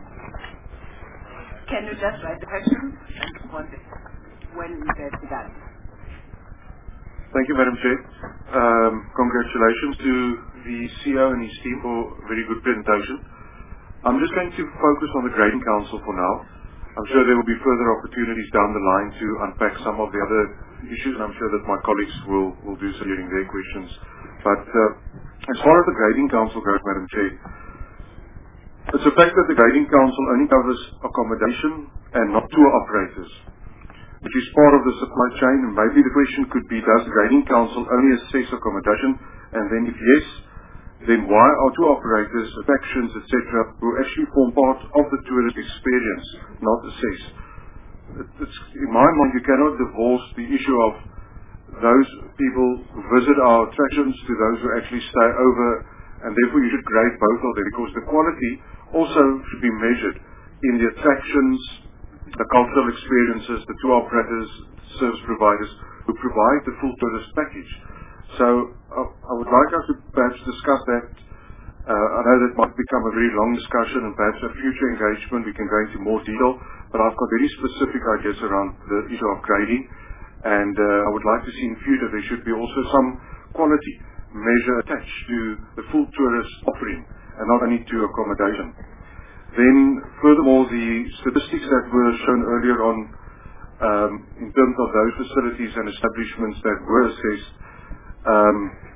Can you just write the question and respond when they're done? Thank you, Madam Chair. Um, congratulations to the C E O and his team for a very good presentation. I'm just going to focus on the Grading Council for now. I'm sure there will be further opportunities down the line to unpack some of the other issues, and I'm sure that my colleagues will, will do so during their questions. But uh, as far as the Grading Council goes, Madam Chair, it's a fact that the Grading Council only covers accommodation and not tour operators, which is part of the supply chain. And maybe the question could be, does the Grading Council only assess accommodation? And then if yes, then why are tour operators, attractions, et cetera, who actually form part of the tourist experience not assessed? It's, in my mind, you cannot divorce the issue of those people who visit our attractions to those who actually stay over, and therefore you should grade both of them, because the quality also should be measured in the attractions, the cultural experiences, the tour operators, service providers who provide the full tourist package. So uh, I would like us to perhaps discuss that. Uh, I know that might become a very long discussion, and perhaps a future engagement we can go into more detail, but I've got very specific ideas around the issue of grading, and uh, I would like to see in future there should be also some quality measure attached to the full tourist offering and not only to accommodation. Then furthermore, the statistics that were shown earlier on um, in terms of those facilities and establishments that were assessed, um,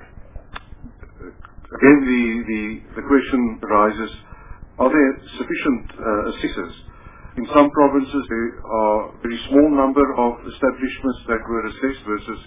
again the, the, the question arises, are there sufficient uh, assessors? In some provinces there are a very small number of establishments that were assessed versus,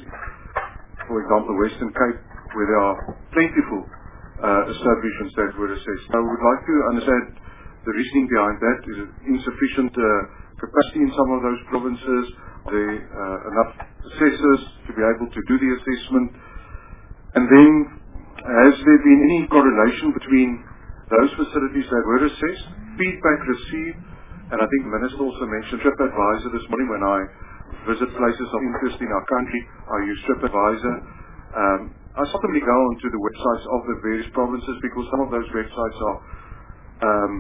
for example, Western Cape, where there are plentiful uh, establishments that were assessed. I would like to understand the reasoning behind that. Is it insufficient uh, capacity in some of those provinces? Are there uh, enough assessors to be able to do the assessment? And then, has there been any correlation between those facilities that were assessed, feedback received, and I think the Minister also mentioned TripAdvisor this morning. When I visit places of interest in our country, I use TripAdvisor. Um, I subtly go onto the websites of the various provinces, because some of those websites are um,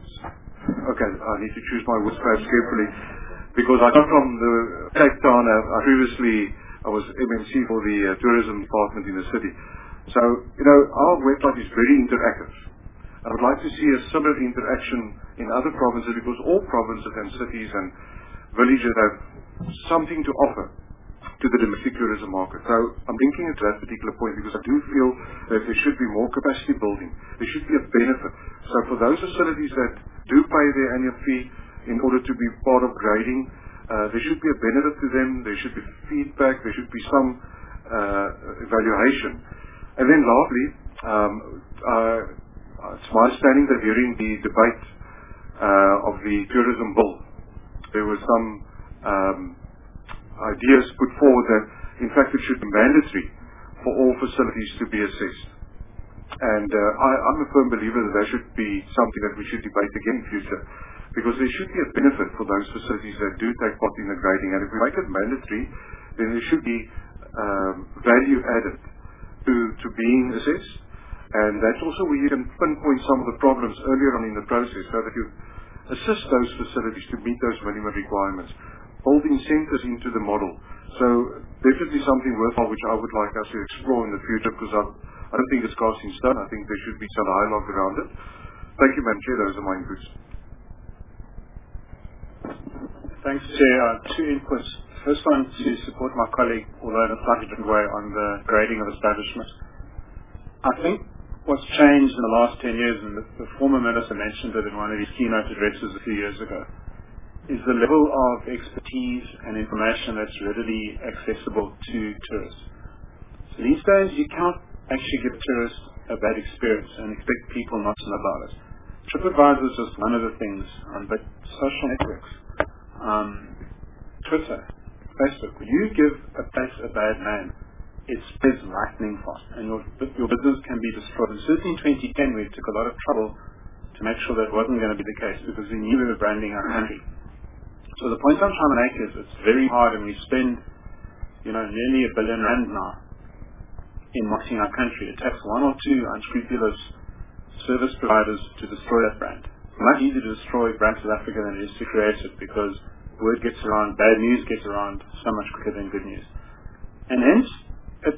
okay, I need to choose my words perhaps carefully, because I come from the Cape Town. I, I previously I was M M C for the uh, tourism department in the city. So, you know, our website is very interactive. I would like to see a similar interaction in other provinces, because all provinces and cities and villages have something to offer to the domestic tourism market. So I'm linking it to that particular point, because I do feel that there should be more capacity building. There should be a benefit. So for those facilities that do pay their annual fee in order to be part of grading, uh, there should be a benefit to them. There should be feedback. There should be some uh, evaluation. And then lastly, um, uh, it's my understanding that during the debate uh, of the tourism bill, there were some um, ideas put forward that, in fact, it should be mandatory for all facilities to be assessed. And uh, I, I'm a firm believer that that should be something that we should debate again in future, because there should be a benefit for those facilities that do take part in the grading. And if we make it mandatory, then there should be um, value added to, to being assessed. And that's also where you can pinpoint some of the problems earlier on in the process, so that you assist those facilities to meet those minimum requirements. Build incentives into the model. So definitely something worthwhile which I would like us to explore in the future, because I, I don't think it's cast in stone. I think there should be some dialogue around it. Thank you, Madam Chair. Those are my inputs. Thanks, Chair. Uh, two inputs. First one, to support my colleague, although in a slightly different way, on the grading of establishments. I think what's changed in the last ten years, and the, the former Minister mentioned it in one of his keynote addresses a few years ago, is the level of expertise and information that's readily accessible to tourists. So these days, you can't actually give tourists a bad experience and expect people not to know about it. TripAdvisor is just one of the things, um, but social networks, um, Twitter, Facebook, when you give a place a bad name, it spreads lightning fast, and your, your business can be destroyed. And certainly in twenty ten, we took a lot of trouble to make sure that wasn't going to be the case, because we knew we were branding our country. So the point I'm trying to make is, it's very hard, and we spend, you know, nearly a billion rand now in marketing our country. It takes one or two unscrupulous service providers to destroy that brand. It's much easier to destroy Brand South Africa than it is to create it, because word gets around, bad news gets around so much quicker than good news. And hence, it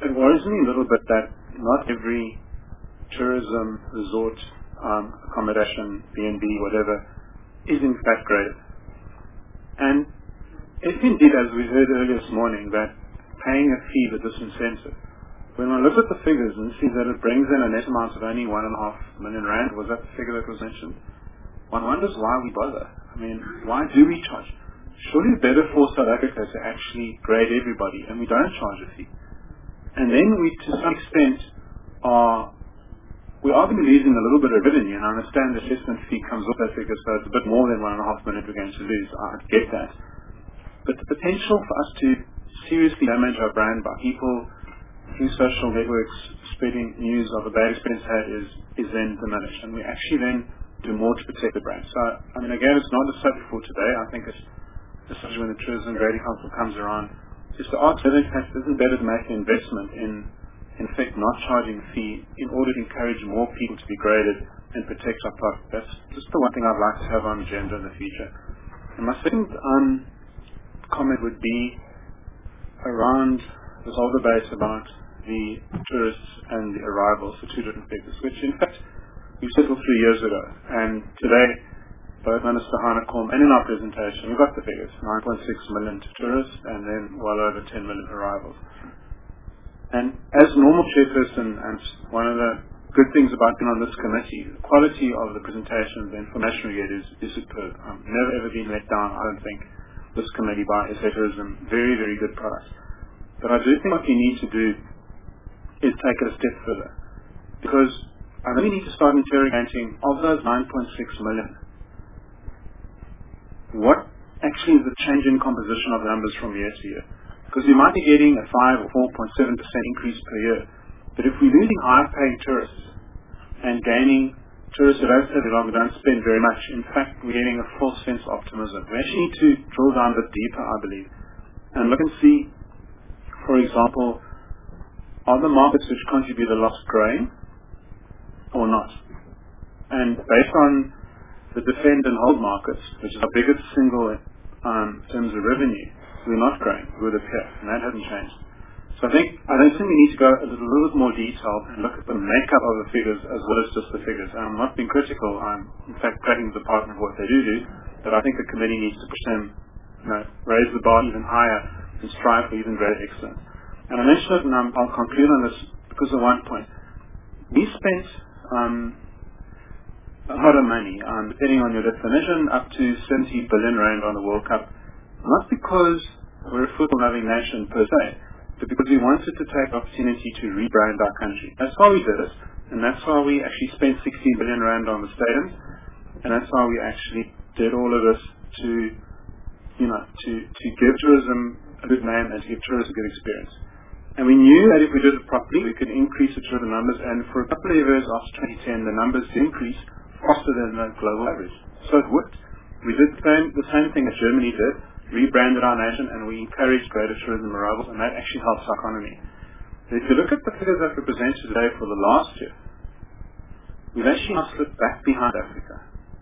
it worries me a little bit that not every tourism resort, um, accommodation, B and B, whatever, is in fact graded. And if indeed, as we heard earlier this morning, that paying a fee is a disincentive, when one looks at the figures and sees that it brings in a net amount of only one and a half million rand, was that the figure that was mentioned? One wonders why we bother. I mean, why do we charge? Surely it's better for South Africa to actually grade everybody, and we don't charge a fee. And then we, to some extent, are we are going to be losing a little bit of revenue, and I understand the assessment fee comes off that figure, so it's a bit more than one and a half million we're going to lose. I get that. But the potential for us to seriously damage our brand by people through social networks spreading news of a bad experience had is, is then diminished, and we actually then do more to protect the brand. So, I mean, again, it's not a subject for today. I think it's especially when the Tourism Grading Council comes around, is to ask whether in fact isn't better to make an investment in in fact not charging a fee in order to encourage more people to be graded and protect our product. That's just the one thing I'd like to have on the agenda in the future. And my second um, comment would be around this whole debate about the tourists and the arrivals, the two different figures, which in fact we settled three years ago. And today, both Minister Hanekom and in our presentation, we got the figures, nine point six million to tourists and then well over ten million arrivals. And as a normal chairperson, and one of the good things about being on this committee, the quality of the presentation, the information we get is, is superb. I've never ever been let down, I don't think, this committee by S A Tourism. Very, very good products. But I do think what we need to do is take it a step further. Because I think we need to start interrogating, of those nine point six million, what actually is the change in composition of the numbers from year to year? Because we might be getting a five or four point seven percent increase per year. But if we're losing high-paying tourists and gaining tourists that don't stay very long and don't spend very much, in fact, we're getting a false sense of optimism. We actually need to drill down a bit deeper, I believe, and look and see, for example, are the markets which contribute a lot growing or not? And based on the defend and hold markets, which is our biggest single um, in terms of revenue, we're not growing, it would appear, and that hasn't changed. So I think I don't think we need to go a little, little bit more detailed and look at the makeup of the figures as well as just the figures. And I'm not being critical, I'm in fact praising the department for what they do do, but I think the committee needs to push them, you know, raise the bar even higher and strive for even greater excellence. And I mentioned it, and um, I'll conclude on this because of one point. We spent um, a lot of money, um, depending on your definition, up to seventy billion rand on the World Cup. Not because we're a football-loving nation per se, but because we wanted to take the opportunity to rebrand our country. That's why we did it, and that's why we actually spent sixteen billion rand on the stadiums, and that's why we actually did all of this to, you know, to, to give tourism a good name and to give tourists a good experience. And we knew that if we did it properly, we could increase the tourism numbers, and for a couple of years after twenty ten, the numbers increased faster than the global average. So it worked. We did the same, the same thing as Germany did, rebranded our nation, and we encouraged greater tourism arrivals, and that actually helps our economy. But if you look at the figures that were presented today for the last year, we've actually now slipped back behind Africa.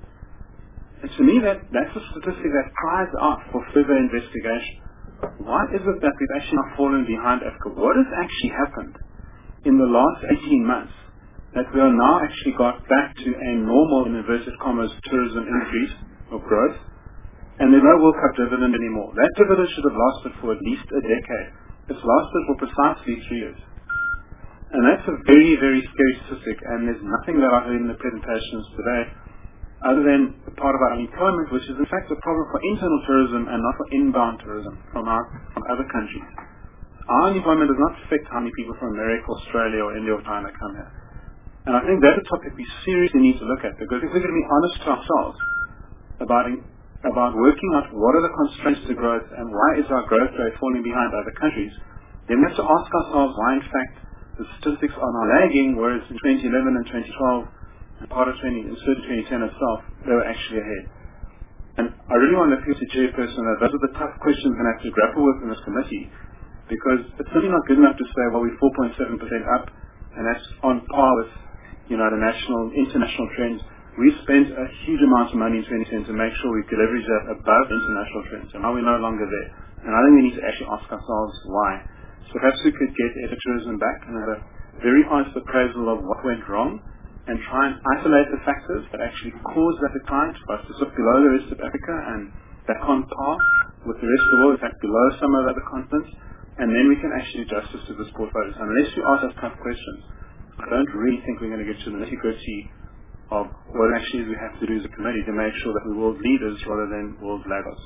And to me, that, that's a statistic that cries out for further investigation. Why is it that we've actually now fallen behind Africa? What has actually happened in the last eighteen months that we are now actually got back to a normal, in inverted commas, tourism increase or growth? And there's no World Cup dividend anymore. That dividend should have lasted for at least a decade. It's lasted for precisely three years. And that's a very, very scary statistic, and there's nothing that I heard in the presentations today other than the part about unemployment, which is in fact a problem for internal tourism and not for inbound tourism from, our, from other countries. Our unemployment does not affect how many people from America, Australia, or India or China come here. And I think that's a topic we seriously need to look at, because if we're going to be honest to ourselves about about working out what are the constraints to growth and why is our growth rate falling behind other countries, then we have to ask ourselves why in fact the statistics are now lagging, whereas in twenty eleven and twenty twelve and part of twenty, and certainly twenty ten itself, they were actually ahead. And I really want to appeal to Chairperson that those are the tough questions we're going to have to grapple with in this committee, because it's certainly not good enough to say, well, we're four point seven percent up, and that's on par with, you know, the national, international trends. We spent a huge amount of money in twenty ten to make sure we could leverage that above international trends, and now we're no longer there. And I think we need to actually ask ourselves why. So perhaps we could get editourism back and have a very honest appraisal of what went wrong and try and isolate the factors that actually caused that decline for us to sit below the rest of Africa and back on par with the rest of the world, in fact below some of the other continents, and then we can actually do justice to this portfolio. So unless you ask us tough questions, I don't really think we're going to get to the nitty-gritty of what actually we have to do as a committee to make sure that we're world leaders rather than world laggards.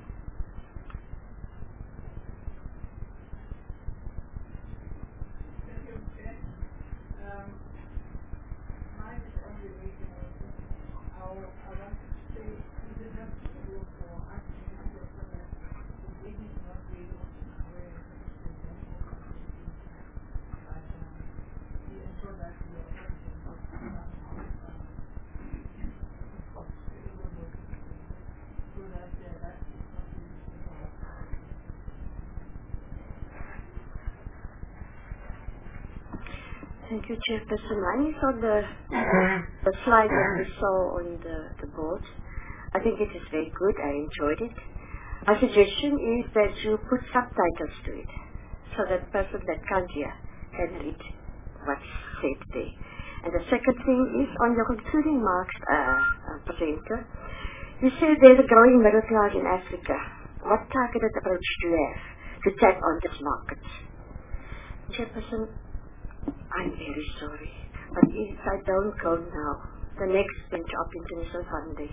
Thank you, Chairperson. When you saw the, the slide that we saw on the, the board, I think it is very good. I enjoyed it. My suggestion is that you put subtitles to it so that the person that can't hear can read what's said there. And the second thing is on your concluding remarks, uh, uh, presenter, you say there's a growing middle class in Africa. What targeted approach do you have to tap on this market? Chairperson, I'm very sorry, but if I don't go now, the next bench up international funding.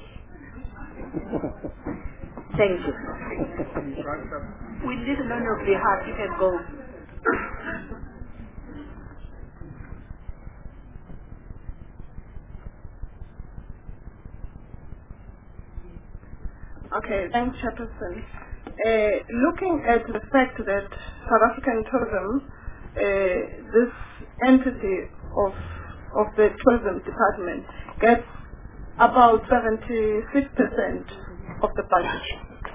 Thank you. We listen on your behalf, you can go. Okay, thanks, Chairperson. Uh, looking at the fact that South African tourism, uh, this entity of of the tourism department gets about seventy-six percent of the budget,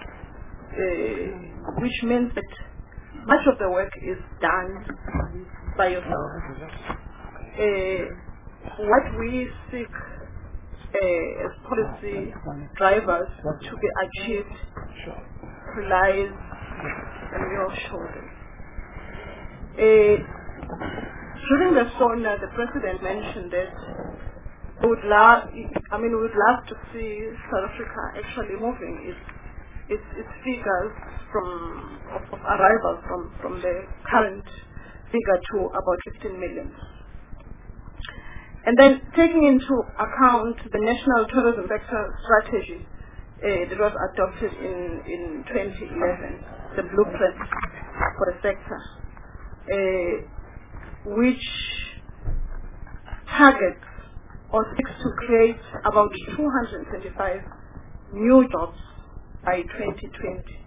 uh, which means that much of the work is done by yourself. Uh, what we seek uh, as policy drivers to be achieved relies on your shoulders. Uh, During the SONA, the President mentioned that we would love, I mean, we would love to see South Africa actually moving its, its, its figures from of, of arrivals from, from the current figure to about fifteen million. And then taking into account the National Tourism Sector Strategy uh, that was adopted in, in twenty eleven, the blueprint for the sector, uh, which targets or seeks to create about two hundred twenty-five new jobs by twenty twenty.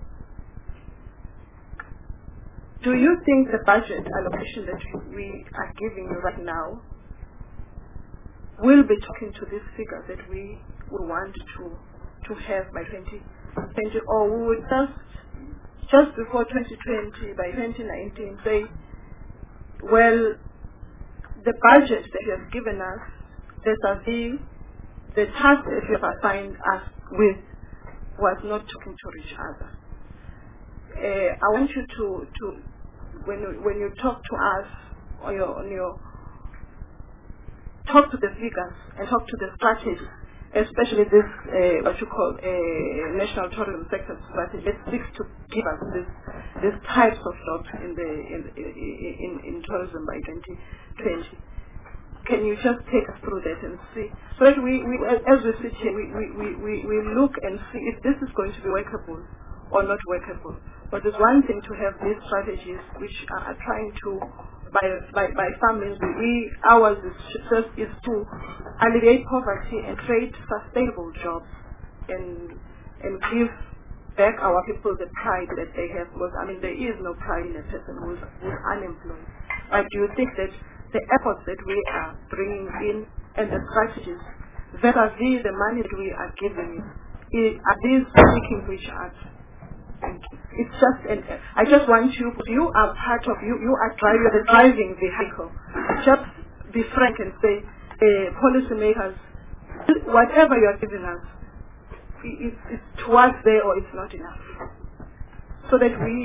Do you think the budget allocation that we are giving you right now will be talking to these figures that we would want to to have by twenty twenty, or we would just just before twenty twenty, by twenty nineteen, say, well, the budget that you have given us, vis-a-vis the task that you have assigned us with, was not talking to each other. Uh, I want you to, to when you, when you talk to us on your, on your talk to the figures and talk to the strategy, especially this uh, what you call a uh, national tourism sector strategy that seeks to give us this these types of jobs in the in in, in tourism by twenty twenty. Can you just take us through that and see, so that we, we as we sit here, we, we, we, we look and see if this is going to be workable or not workable. But it's one thing to have these strategies which are trying to, by by, by some means, we ours is first is to alleviate poverty and create sustainable jobs and and give back our people the pride that they have. Because I mean, there is no pride in a person who's, who's unemployed. But do you think that the efforts that we are bringing in and the strategies vis-a-vis the money that we are giving, are these speaking to each other? It's just, an, I just want you, you are part of, you, you are driving the driving vehicle. Just be frank and say, uh, policymakers, whatever you are giving us, it, it's towards there or it's not enough. So that we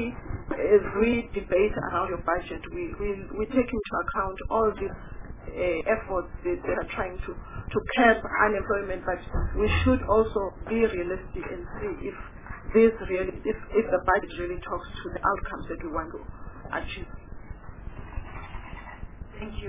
as we debate around your budget, we, we, we take into account all these uh, efforts that they are trying to, to curb unemployment, but we should also be realistic and see if this really, if, if the budget really talks to the outcomes that we want to achieve. Thank you.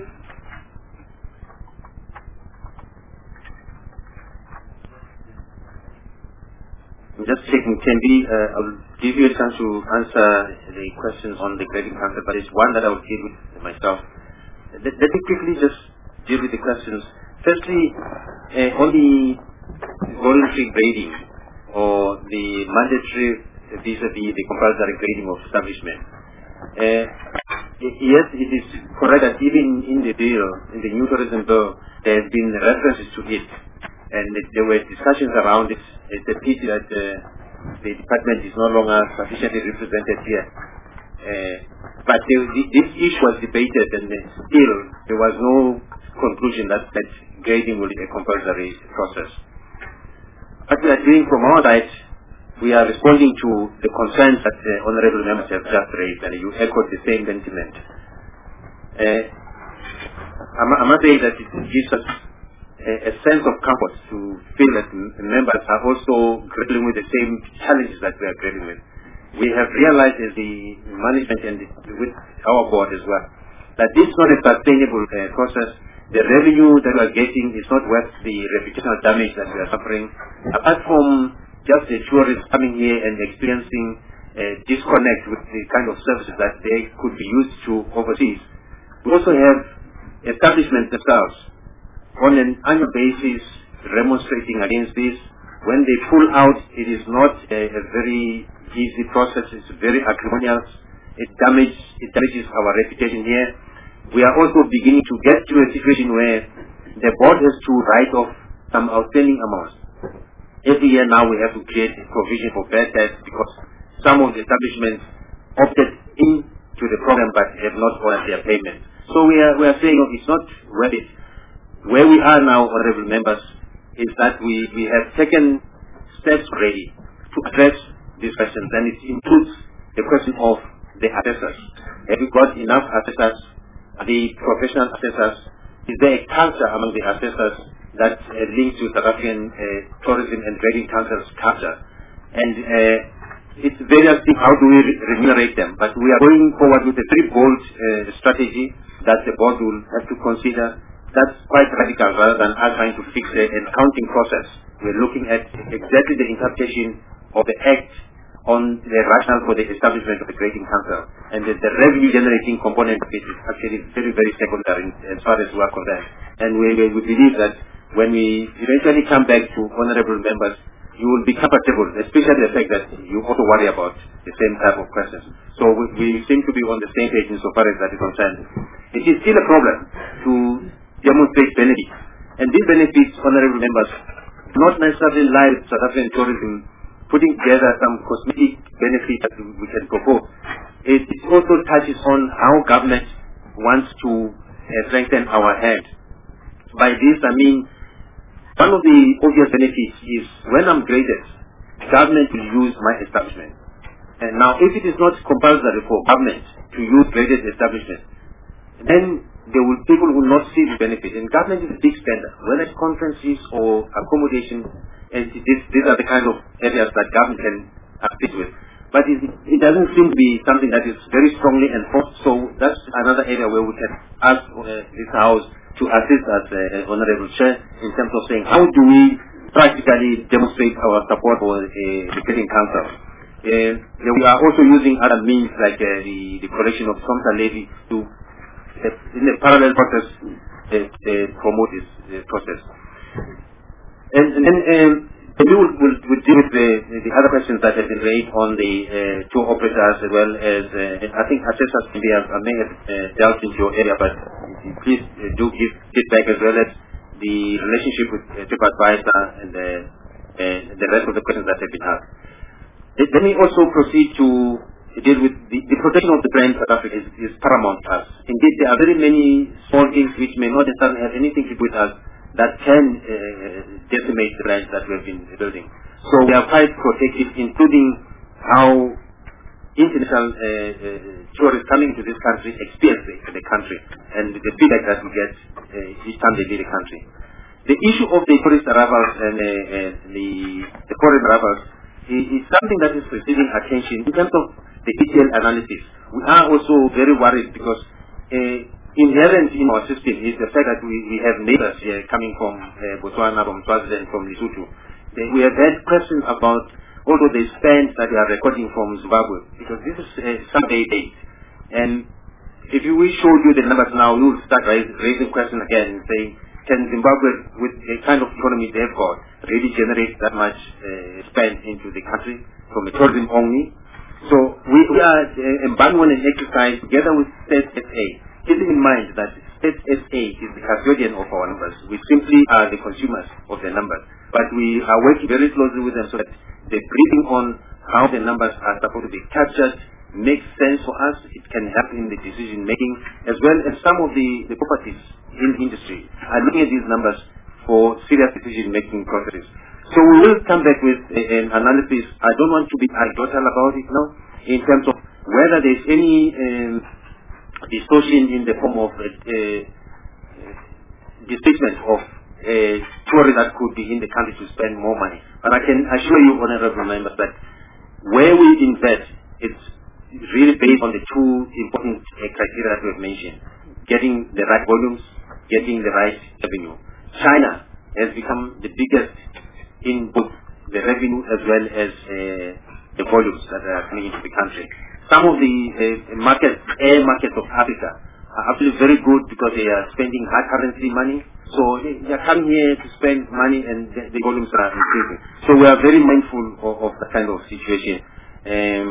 I'm just checking, Tendi, uh, I'll give you a chance to answer the questions on the grading council, but it's one that I will deal with myself. Let, let me quickly just deal with the questions. Firstly, uh, on the voluntary grading or the mandatory vis-a-vis the compulsory grading of establishment. Uh, yes, it is correct that even in the bill, in the new tourism bill, there have been references to it, and there were discussions around it. It's a pity that uh, the department is no longer sufficiently represented here. Uh, but the, the, this issue was debated, and still there was no conclusion that, that grading will be a compulsory process. What we are doing from our side, we are responding to the concerns that the honourable members have just raised, and you echoed the same sentiment. Uh, I must say that it gives us a, a sense of comfort to feel that members are also grappling with the same challenges that we are grappling with. We have realized as the management and the, with our board as well, that this is not a sustainable uh, process. The revenue that we are getting is not worth the reputational damage that we are suffering. Apart from just the tourists coming here and experiencing a disconnect with the kind of services that they could be used to overseas, we also have establishments themselves on an annual basis demonstrating against this. When they pull out, it is not a, a very easy process. It's very acrimonious. It damages, it damages our reputation here. We are also beginning to get to a situation where the board has to write off some outstanding amounts. Every year now we have to create a provision for bad debt because some of the establishments opted into the program but have not honored their payment. So we are, we are saying oh, it's not worth it. Where we are now, honorable members, is that we, we have taken steps already to address these questions, and it includes the question of the assessors. Have we got enough assessors, the professional assessors? Is there a culture among the assessors that uh, links to South African uh, tourism and grading council's culture? And uh, it's various things, how do we re remunerate them? But we are going forward with a very bold uh, strategy that the board will have to consider. That's quite radical rather than us trying to fix a, an accounting process. We're looking at exactly the interpretation of the Act on the rationale for the establishment of the grading council. And the, the revenue generating component of it is actually very, very secondary as far as we are concerned. And we, we, we believe that when we eventually come back to honorable members, you will be comfortable, especially the fact that you also worry about the same type of questions. So we, we seem to be on the same page insofar as that is concerned. It is still a problem to demonstrate benefits. And these benefits, honorable members, not necessarily lie with South African tourism putting together some cosmetic benefits that we can propose. It, it also touches on how government wants to uh, strengthen our hand. By this I mean, one of the obvious benefits is when I'm graded, government will use my establishment. And now if it is not compulsory for government to use graded establishment, then there will people will not see the benefit. And government is a big spender, whether it's conferences or accommodation, and this, these are the kind of areas that government can assist with. But it, it doesn't seem to be something that is very strongly enforced. So that's another area where we can ask uh, this House to assist as uh, Honorable Chair in terms of saying how do we practically demonstrate our support for uh, the grading council. Uh, we are also using other means like uh, the, the collection of Somsa levy to in a parallel process, uh, uh, promote this uh, process. And, and then um, we will, will, will deal with the, the other questions that have been raised on the uh, tour operators as well as, uh, I think assessors maybe have, may have uh, dealt into your area, but please uh, do give feedback as well as the relationship with uh, TripAdvisor and the, uh, the rest of the questions that have been asked. Let, let me also proceed to deal with the, the protection of the brand South Africa is, is paramount to us. Indeed, there are very many small things which may not necessarily have anything to do with us that can uh, decimate the brands that we have been building. So we are quite protective, including how international uh, uh, tourists coming to this country experience the, the country and the feedback that we get uh, each time they leave the country. The issue of the tourist arrivals and uh, uh, the, the foreign arrivals is, is something that is receiving attention in terms of the detailed analysis. We are also very worried because uh, inherent in our system is the fact that we, we have neighbors here coming from uh, Botswana, from Swaziland, from Lesotho. They, we have had questions about also the spend that they are recording from Zimbabwe, because this is uh, Sunday date. And if we show you the numbers now, you will start raise, raising questions again and saying, can Zimbabwe, with the kind of economy they've got, really generate that much uh, spend into the country from the tourism only? So we, we are uh, embarking on an exercise together with State S A, keeping in mind that State S A is the custodian of our numbers. We simply are the consumers of the numbers. But we are working very closely with them so that the briefing on how the numbers are supposed to be captured makes sense for us. It can help in the decision making, as well as some of the, the properties in the industry are looking at these numbers for serious decision making processes. So we will come back with a, an analysis. I don't want to be anecdotal about it now, in terms of whether there's any um, distortion in the form of a, a, a displacement of a tourist that could be in the country to spend more money. But I can assure you, honorable members, that where we invest, it's really based on the two important uh, criteria that we have mentioned: getting the right volumes, getting the right revenue. China has become the biggest in both the revenue as well as uh, the volumes that are coming into the country. Some of the uh, markets, air markets of Africa are actually very good because they are spending hard currency money. So they, they are coming here to spend money and the, the volumes are increasing. So we are very mindful of, of that kind of situation. Um,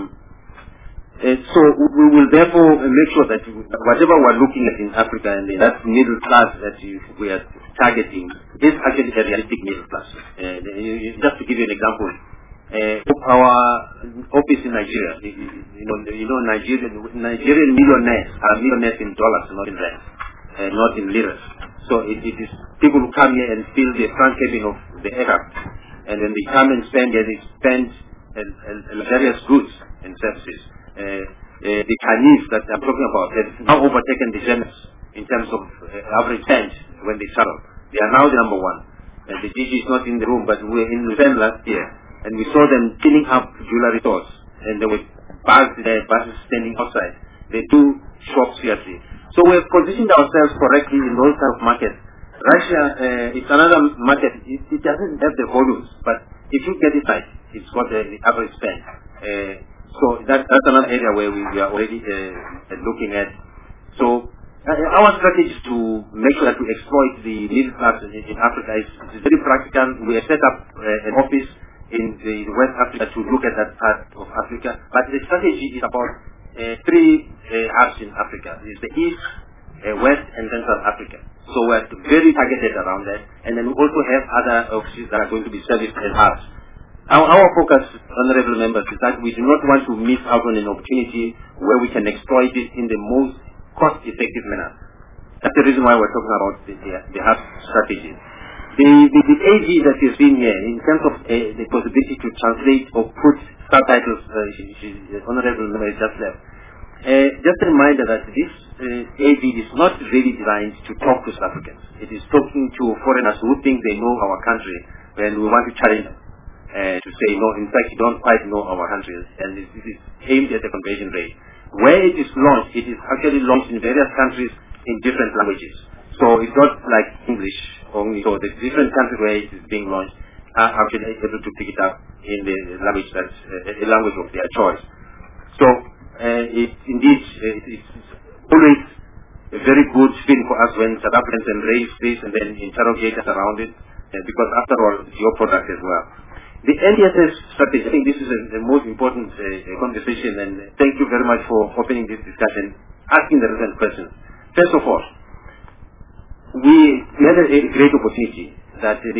uh, so we will therefore make sure that whatever we are looking at in Africa and that middle class that you, we are targeting is actually a realistic middle class. Uh, just to give you an example, uh, our office in Nigeria, you know, you know Nigerian, Nigerian millionaires are millionaires in dollars, not in rands, uh, not in liras. So it, it is people who come here and fill the front cabin of the aircraft, and when they come and spend here, they spend uh, uh, luxurious goods and services. Uh, uh, the Chinese that I'm talking about have now overtaken the Germans in terms of uh, average spend when they travel. They are now the number one. And the D G is not in the room, but we were in Lucerne last year, and we saw them filling up jewelry stores, and there were buses there, buses standing outside. They do shop seriously. So we have positioned ourselves correctly in those kind of markets. Russia uh, is another market. It, it doesn't have the volumes, but if you get it right, it's got the, the average spend. Uh, so that, that's another area where we, we are already uh, looking at. So uh, our strategy is to make sure that we exploit the middle class in, in Africa. It's, it's very practical. We have set up uh, an office in the in West Africa to look at that part of Africa. But the strategy is about uh, three uh, hubs in Africa. It's the East, uh, West, and Central Africa. So we're very targeted around that. And then we also have other offices that are going to be serviced as hubs. Our, our focus, honorable members, is that we do not want to miss out on an opportunity where we can exploit it in the most cost-effective manner. That's the reason why we're talking about the, the, the hub strategy. The, the, the A G that you've seen here, in terms of uh, the possibility to translate or put subtitles, uh, she, she, the honorable member has just left. Uh, just a reminder that this uh, A G is not really designed to talk to South Africans. It is talking to foreigners who think they know our country, and we want to challenge them uh, to say, no, in fact, you don't quite know our country, and this, this is aimed at the conversion rate. Where it is launched, it is actually launched in various countries in different languages. So it's not like English only. So the different countries where it is being launched are actually able to pick it up in the language that's uh, a language of their choice. So uh, it indeed uh, it, it's always a very good feeling for us when South Africans can raise this and then interrogate us around it, uh, because after all, it's your product as well. The N T S S strategy, I think this is a, the most important uh, conversation, and thank you very much for opening this discussion, asking the relevant questions. First of all, we had a, a great opportunity that the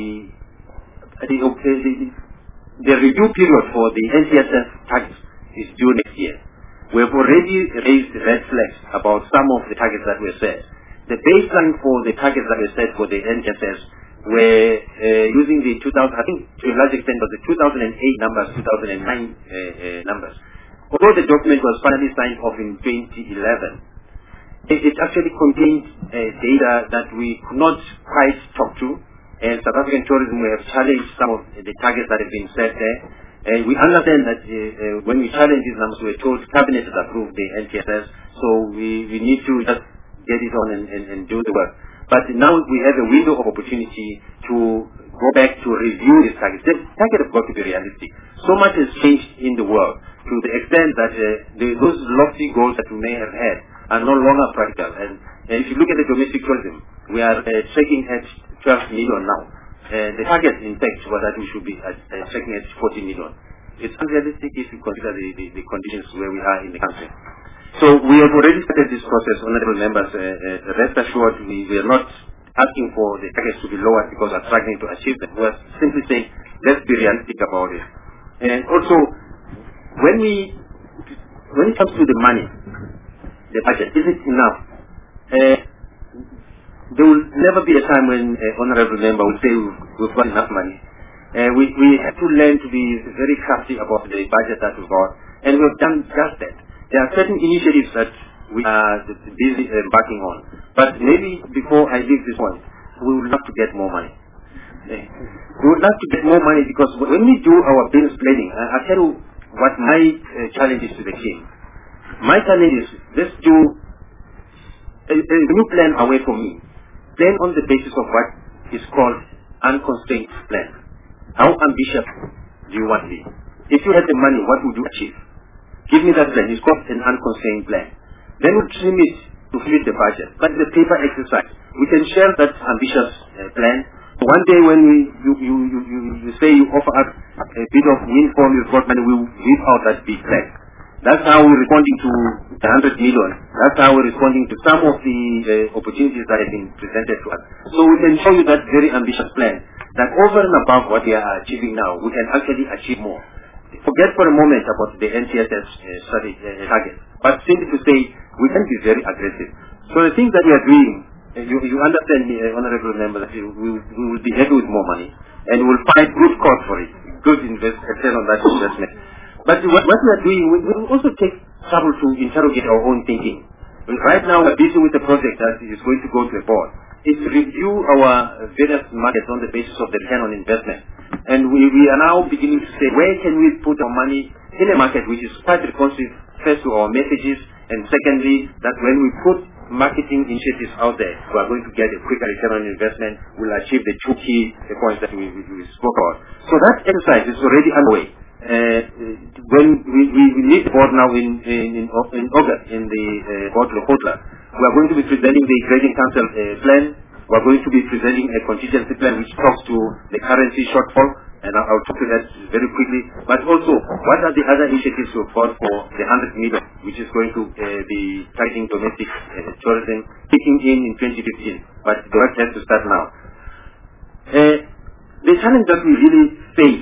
the, the the review period for the N T S S targets is due next year. We have already raised red flags about some of the targets that were set. The baseline for the targets that were set for the N T S S were uh, using the two thousand, I think to a large extent was the two thousand eight numbers, two thousand nine uh, uh, numbers. although the document was finally signed off in twenty eleven, it, it actually contained uh, data that we could not quite talk to. And South African tourism, we have challenged some of the targets that have been set there. And we understand that uh, uh, when we challenge these numbers, we were told Cabinet has approved the N T S S, so we, we need to just get it on and, and, and do the work. But now we have a window of opportunity to go back to review these targets. The target has got to be realistic. So much has changed in the world to the extent that uh, the, those lofty goals that we may have had are no longer practical. And, and if you look at the domestic tourism, we are uh, checking at twelve million now. Uh, the target, in fact, was that we should be at, uh, checking at fourteen million. It's unrealistic if you consider the, the, the conditions where we are in the country. So we have already started this process, honorable members. Uh, uh, rest assured, we, we are not asking for the targets to be lower because we are struggling to achieve them. We are simply saying, let's be realistic about it. And also, when we, when it comes to the money, the budget, is it enough? Uh, there will never be a time when uh, honorable member will say we've, we've got enough money. Uh, we, we have to learn to be very crafty about the budget that we've got, and we've done just that. There are certain initiatives that we are busy embarking on. But maybe before I leave this point, we would love to get more money. We would love to get more money because when we do our business planning, I, I tell you what my uh, challenge is to the team. My challenge is, let's do a, a new plan away from me. Plan on the basis of what is called unconstrained plan. How ambitious do you want to be? If you had the money, what would you achieve? Give me that plan. It's called an unconstrained plan. Then we trim it to fit the budget. But the paper exercise, we can share that ambitious uh, plan. One day when we, you, you, you, you, you say you offer us a bit of windfall, you've got money, we will leave out that big plan. That's how we're responding to the one hundred million. That's how we're responding to some of the uh, opportunities that have been presented to us. So we can show you that very ambitious plan, that over and above what we are achieving now, we can actually achieve more. Forget for a moment about the N T S S uh, study uh, target, but simply to say we can be very aggressive. So the things that we are doing, uh, you, you understand, uh, honorable member, that we, we, we will be happy with more money, and we will find good cost for it, good invest, return on that investment. But what, what we are doing, we, we will also take trouble to interrogate our own thinking. Right now we are busy with a project that is going to go to a board. It's to review our various markets on the basis of the return on investment. And we, we are now beginning to say, where can we put our money in a market which is quite responsive, first to our messages, and secondly, that when we put marketing initiatives out there, we are going to get a quicker return on investment, we'll achieve the two key the points that we, we, we spoke about. So that exercise is already underway. Uh, when we, we, we meet the board now in, in, in, in August, in the uh, board Lekgotla, we are going to be presenting the grading council uh, plan. We are going to be presenting a contingency plan which talks to the currency shortfall, and I'll, I'll talk to that very quickly. But also, what are the other initiatives we've got for the one hundred million, which is going to uh, be targeting domestic uh, tourism, kicking in in twenty fifteen. But the work has to start now. Uh, the challenge that we really face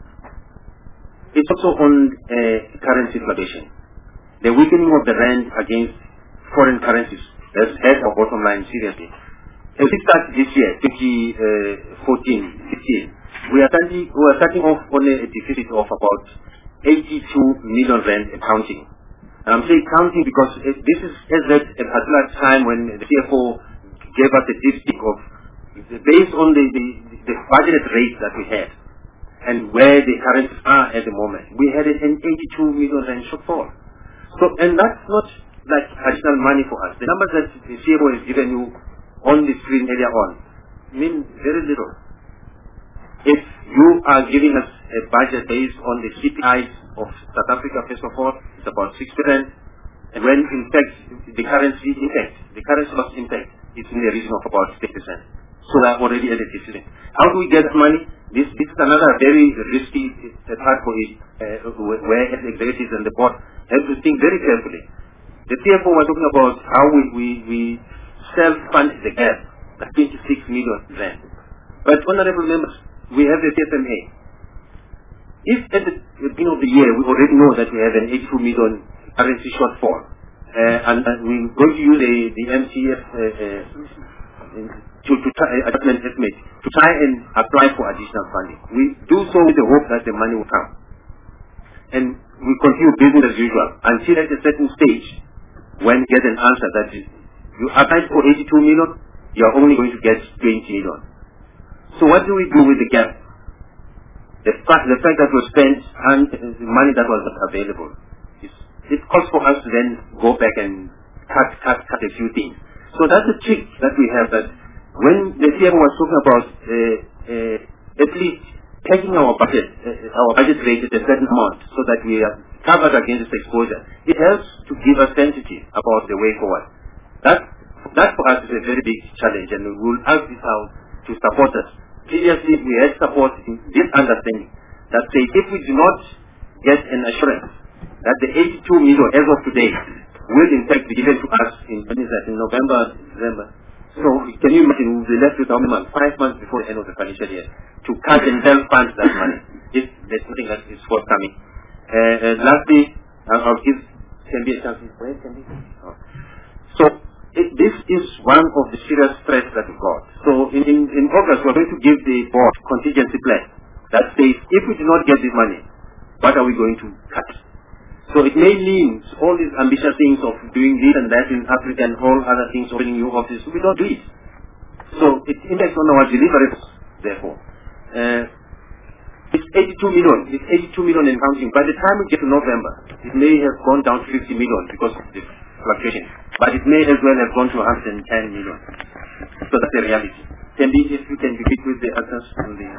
is also on uh, currency fluctuation. The weakening of the rand against foreign currencies has hurt our bottom line seriously. As we start this year, twenty fourteen fifteen, we are starting, we are starting off on a deficit of about eighty-two million rand accounting. I'm saying counting because this is at a particular time when the C F O gave us a dipstick of, based on the, the, the budgeted rates that we had and where the currencies are at the moment, we had an eighty-two million rand shortfall. So, and that's not like additional money for us. The numbers that the C F O has given you on the screen earlier on mean very little. If you are giving us a budget based on the C P Is of South Africa, first of all, it's about six percent, and when in fact the currency impact, the currency loss impact is in the region of about six percent. So we are already at a deficit. How do we get money? This, this is another very risky part for it, uh, where executives and the board have to think very carefully. The C F O was talking about how we, we, we self-fund the gap, the twenty-six million rand. But honorable members, we have the T S M A. If at the beginning of the year we already know that we have an eighty-two million currency shortfall, uh, and uh, we're going to use the, the M T F uh, uh, to, to try, uh, adjustment estimate to try and apply for additional funding. We do so with the hope that the money will come. And we continue business as usual until at a certain stage when we get an answer that you applied for eighty-two million, you are only going to get twenty million. So what do we do with the gap? The fact, the fact that we spent and the money that was not available, it calls for us to then go back and cut, cut, cut a few things. So that's the trick that we have, that when the C M O was talking about uh, uh, at least taking our budget, uh, our budget rate at a certain amount so that we are covered against this exposure, it helps to give us sensitivity about the way forward. That, that for us is a very big challenge, and we will ask this House to support us. Previously, we had support in this understanding that say if we do not get an assurance that the eighty-two million as of today will in fact be given to us in, in November, December. So can you imagine we will be left with how many months? Five months before the end of the financial year to cut and then fund that money. If there's something that is forthcoming. Uh, and lastly, uh, I'll give can be a chance. Where can be? Oh. So it, this is one of the serious threats that we've got. So in, in, in August, we're going to give the board contingency plan that says if we do not get this money, what are we going to cut? So it may mean all these ambitious things of doing this and that in Africa and all other things, opening new offices, we don't do it. So it impacts on our deliverables, therefore. Uh, it's eighty-two million. It's eighty-two million in counting. By the time we get to November, it may have gone down to fifty million because of the fluctuation. But it may as well have gone to one hundred ten million. So that's the reality. Can be, if you can be quick with the answers on the...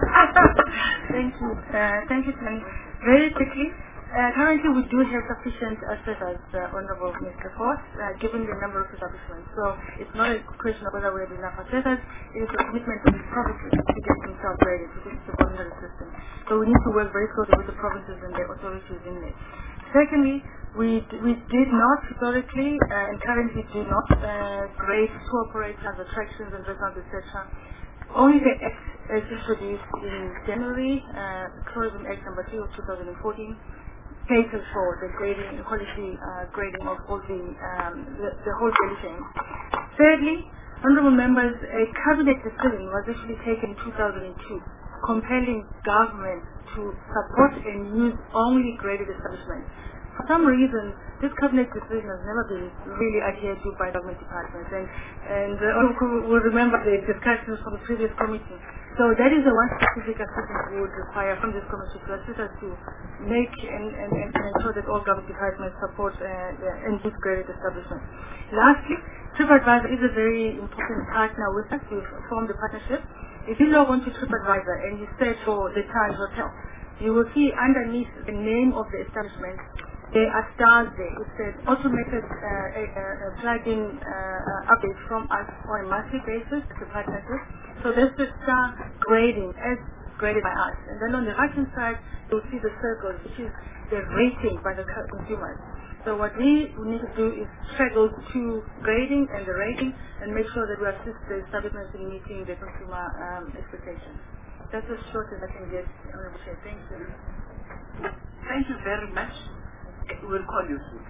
Thank you. Uh, thank you, Tony. Very quickly, Uh, currently, we do have sufficient assets, as uh, Honorable Mister Force, uh, given the number of establishments. So it's not a question of whether we have enough assets. It is a commitment of the provinces to get themselves ready, because it's a voluntary system. So we need to work very closely with the provinces and the authorities in there. Secondly, we we did not historically uh, and currently do not uh, grade tour operators, attractions, and restaurants, et cetera. Only the Act as introduced in January, uh, Tourism Act number two of two thousand fourteen. Cases for the grading, quality uh, grading of all the, um, the the whole value chain. Thirdly, honourable members, a cabinet decision was actually taken in two thousand two, compelling government to support and use only graded establishments. For some reason, this cabinet decision has never been really adhered to by government departments, and and uh, we'll remember the discussions from the previous committee. So that is the one specific assistance we would require from this committee to assist us to make and, and, and ensure that all government departments support uh, and use graded establishments. Lastly, TripAdvisor is a very important partner with us. We've formed a partnership. If you log on to TripAdvisor and you search for the Taj Hotel, you will see underneath the name of the establishment, there are stars there. It's an automated uh, uh, uh, plug-in uh, update from us on a monthly basis to partnership. So there's the star grading as graded by us. And then on the right-hand side, you'll see the circles, which is the rating by the consumers. So what we need to do is track those two, grading and the rating, and make sure that we assist the establishments in meeting the consumer um, expectations. That's as short as I can get, Honorable Chair. Thank you. Thank you very much. We'll call you soon.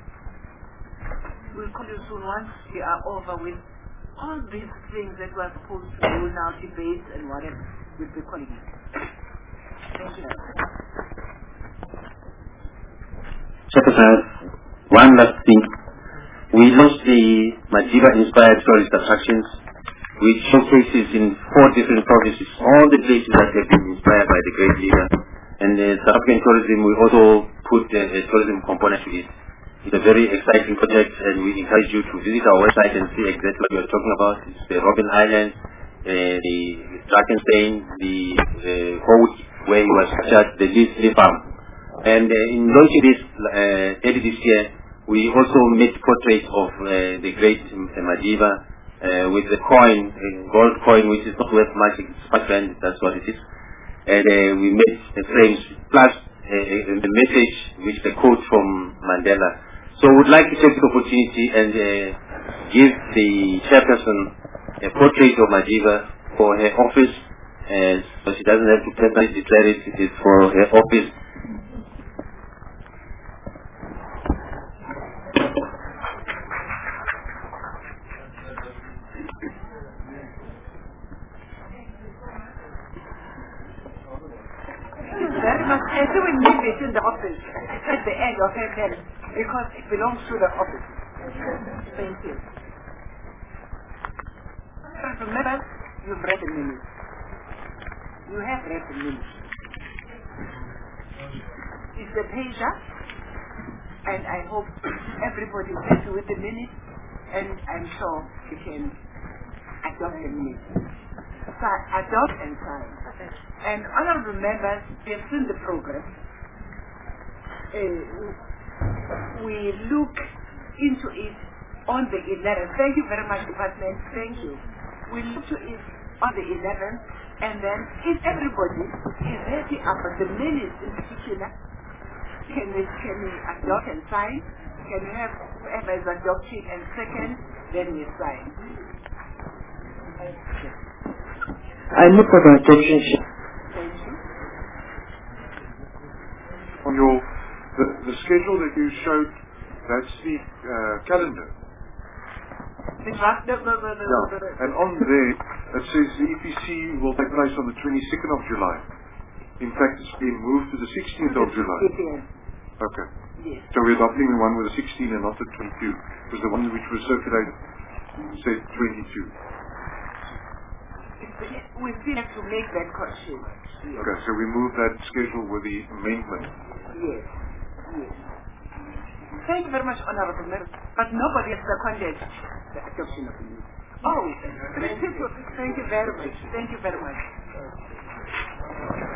We'll call you soon once we are over with all these things that we are supposed to do now, debates and whatever. We'll be calling you. Thank you. Secretary, one last thing. We launched the Madiba-inspired tourist attractions, which showcases in four different provinces all the places that have been inspired by the great leader. And the South African tourism, we also put a, a tourism component to it. It's a very exciting project, and we encourage you to visit our website and see exactly what we are talking about. It's the Robben Island, uh, the Drakensberg, the uh, Hout, where he was captured, the Lee Farm. And uh, in launching this uh, early this year, we also made portraits of uh, the great uh, Madiba uh, with the coin, a gold coin, which is not worth much, it's five rand, that's what it is. And uh, we made the frames plus uh, the message, which the quote from Mandela. So we would like to take the opportunity and uh, give the chairperson a portrait of Madiba for her office, and so she doesn't have to personally declare it, it is for her office. Very much. she will leave it in the office at the end of her term because it belongs to the office. Thank you. Remember, you've read the minutes. You have read the minutes. It's a pleasure, and I hope everybody is happy with the minutes, and I'm sure you can adopt the minutes. So adopt and sign. And honorable members, we have seen the progress. Uh, we look into it on the eleventh. Thank you very much, Department. Thank you. We look to it on the eleventh, and then if everybody is happy about the minutes in particular, can we, can we adopt and sign? Can we have whoever is adopted and second, then we sign. I look for the adoption. Thank you. On your, the, the schedule that you showed, that's the uh, calendar. The draft, no, no, no, no, Yeah. no, no. And on there, it says the E P C will take place on the twenty-second of July. In fact, it's been moved to the sixteenth of July. Okay. Yes. So we're adopting the one with the sixteen and not the twenty-two. Because the one which was circulated said twenty-two. We still have to make that correction. Yes. Okay, so we move that schedule with the amendment. Yes. Yes. Thank you very much, Honorable Member. But nobody has seconded the adoption of the news. Oh, thank you. Thank you very much. Thank you very much.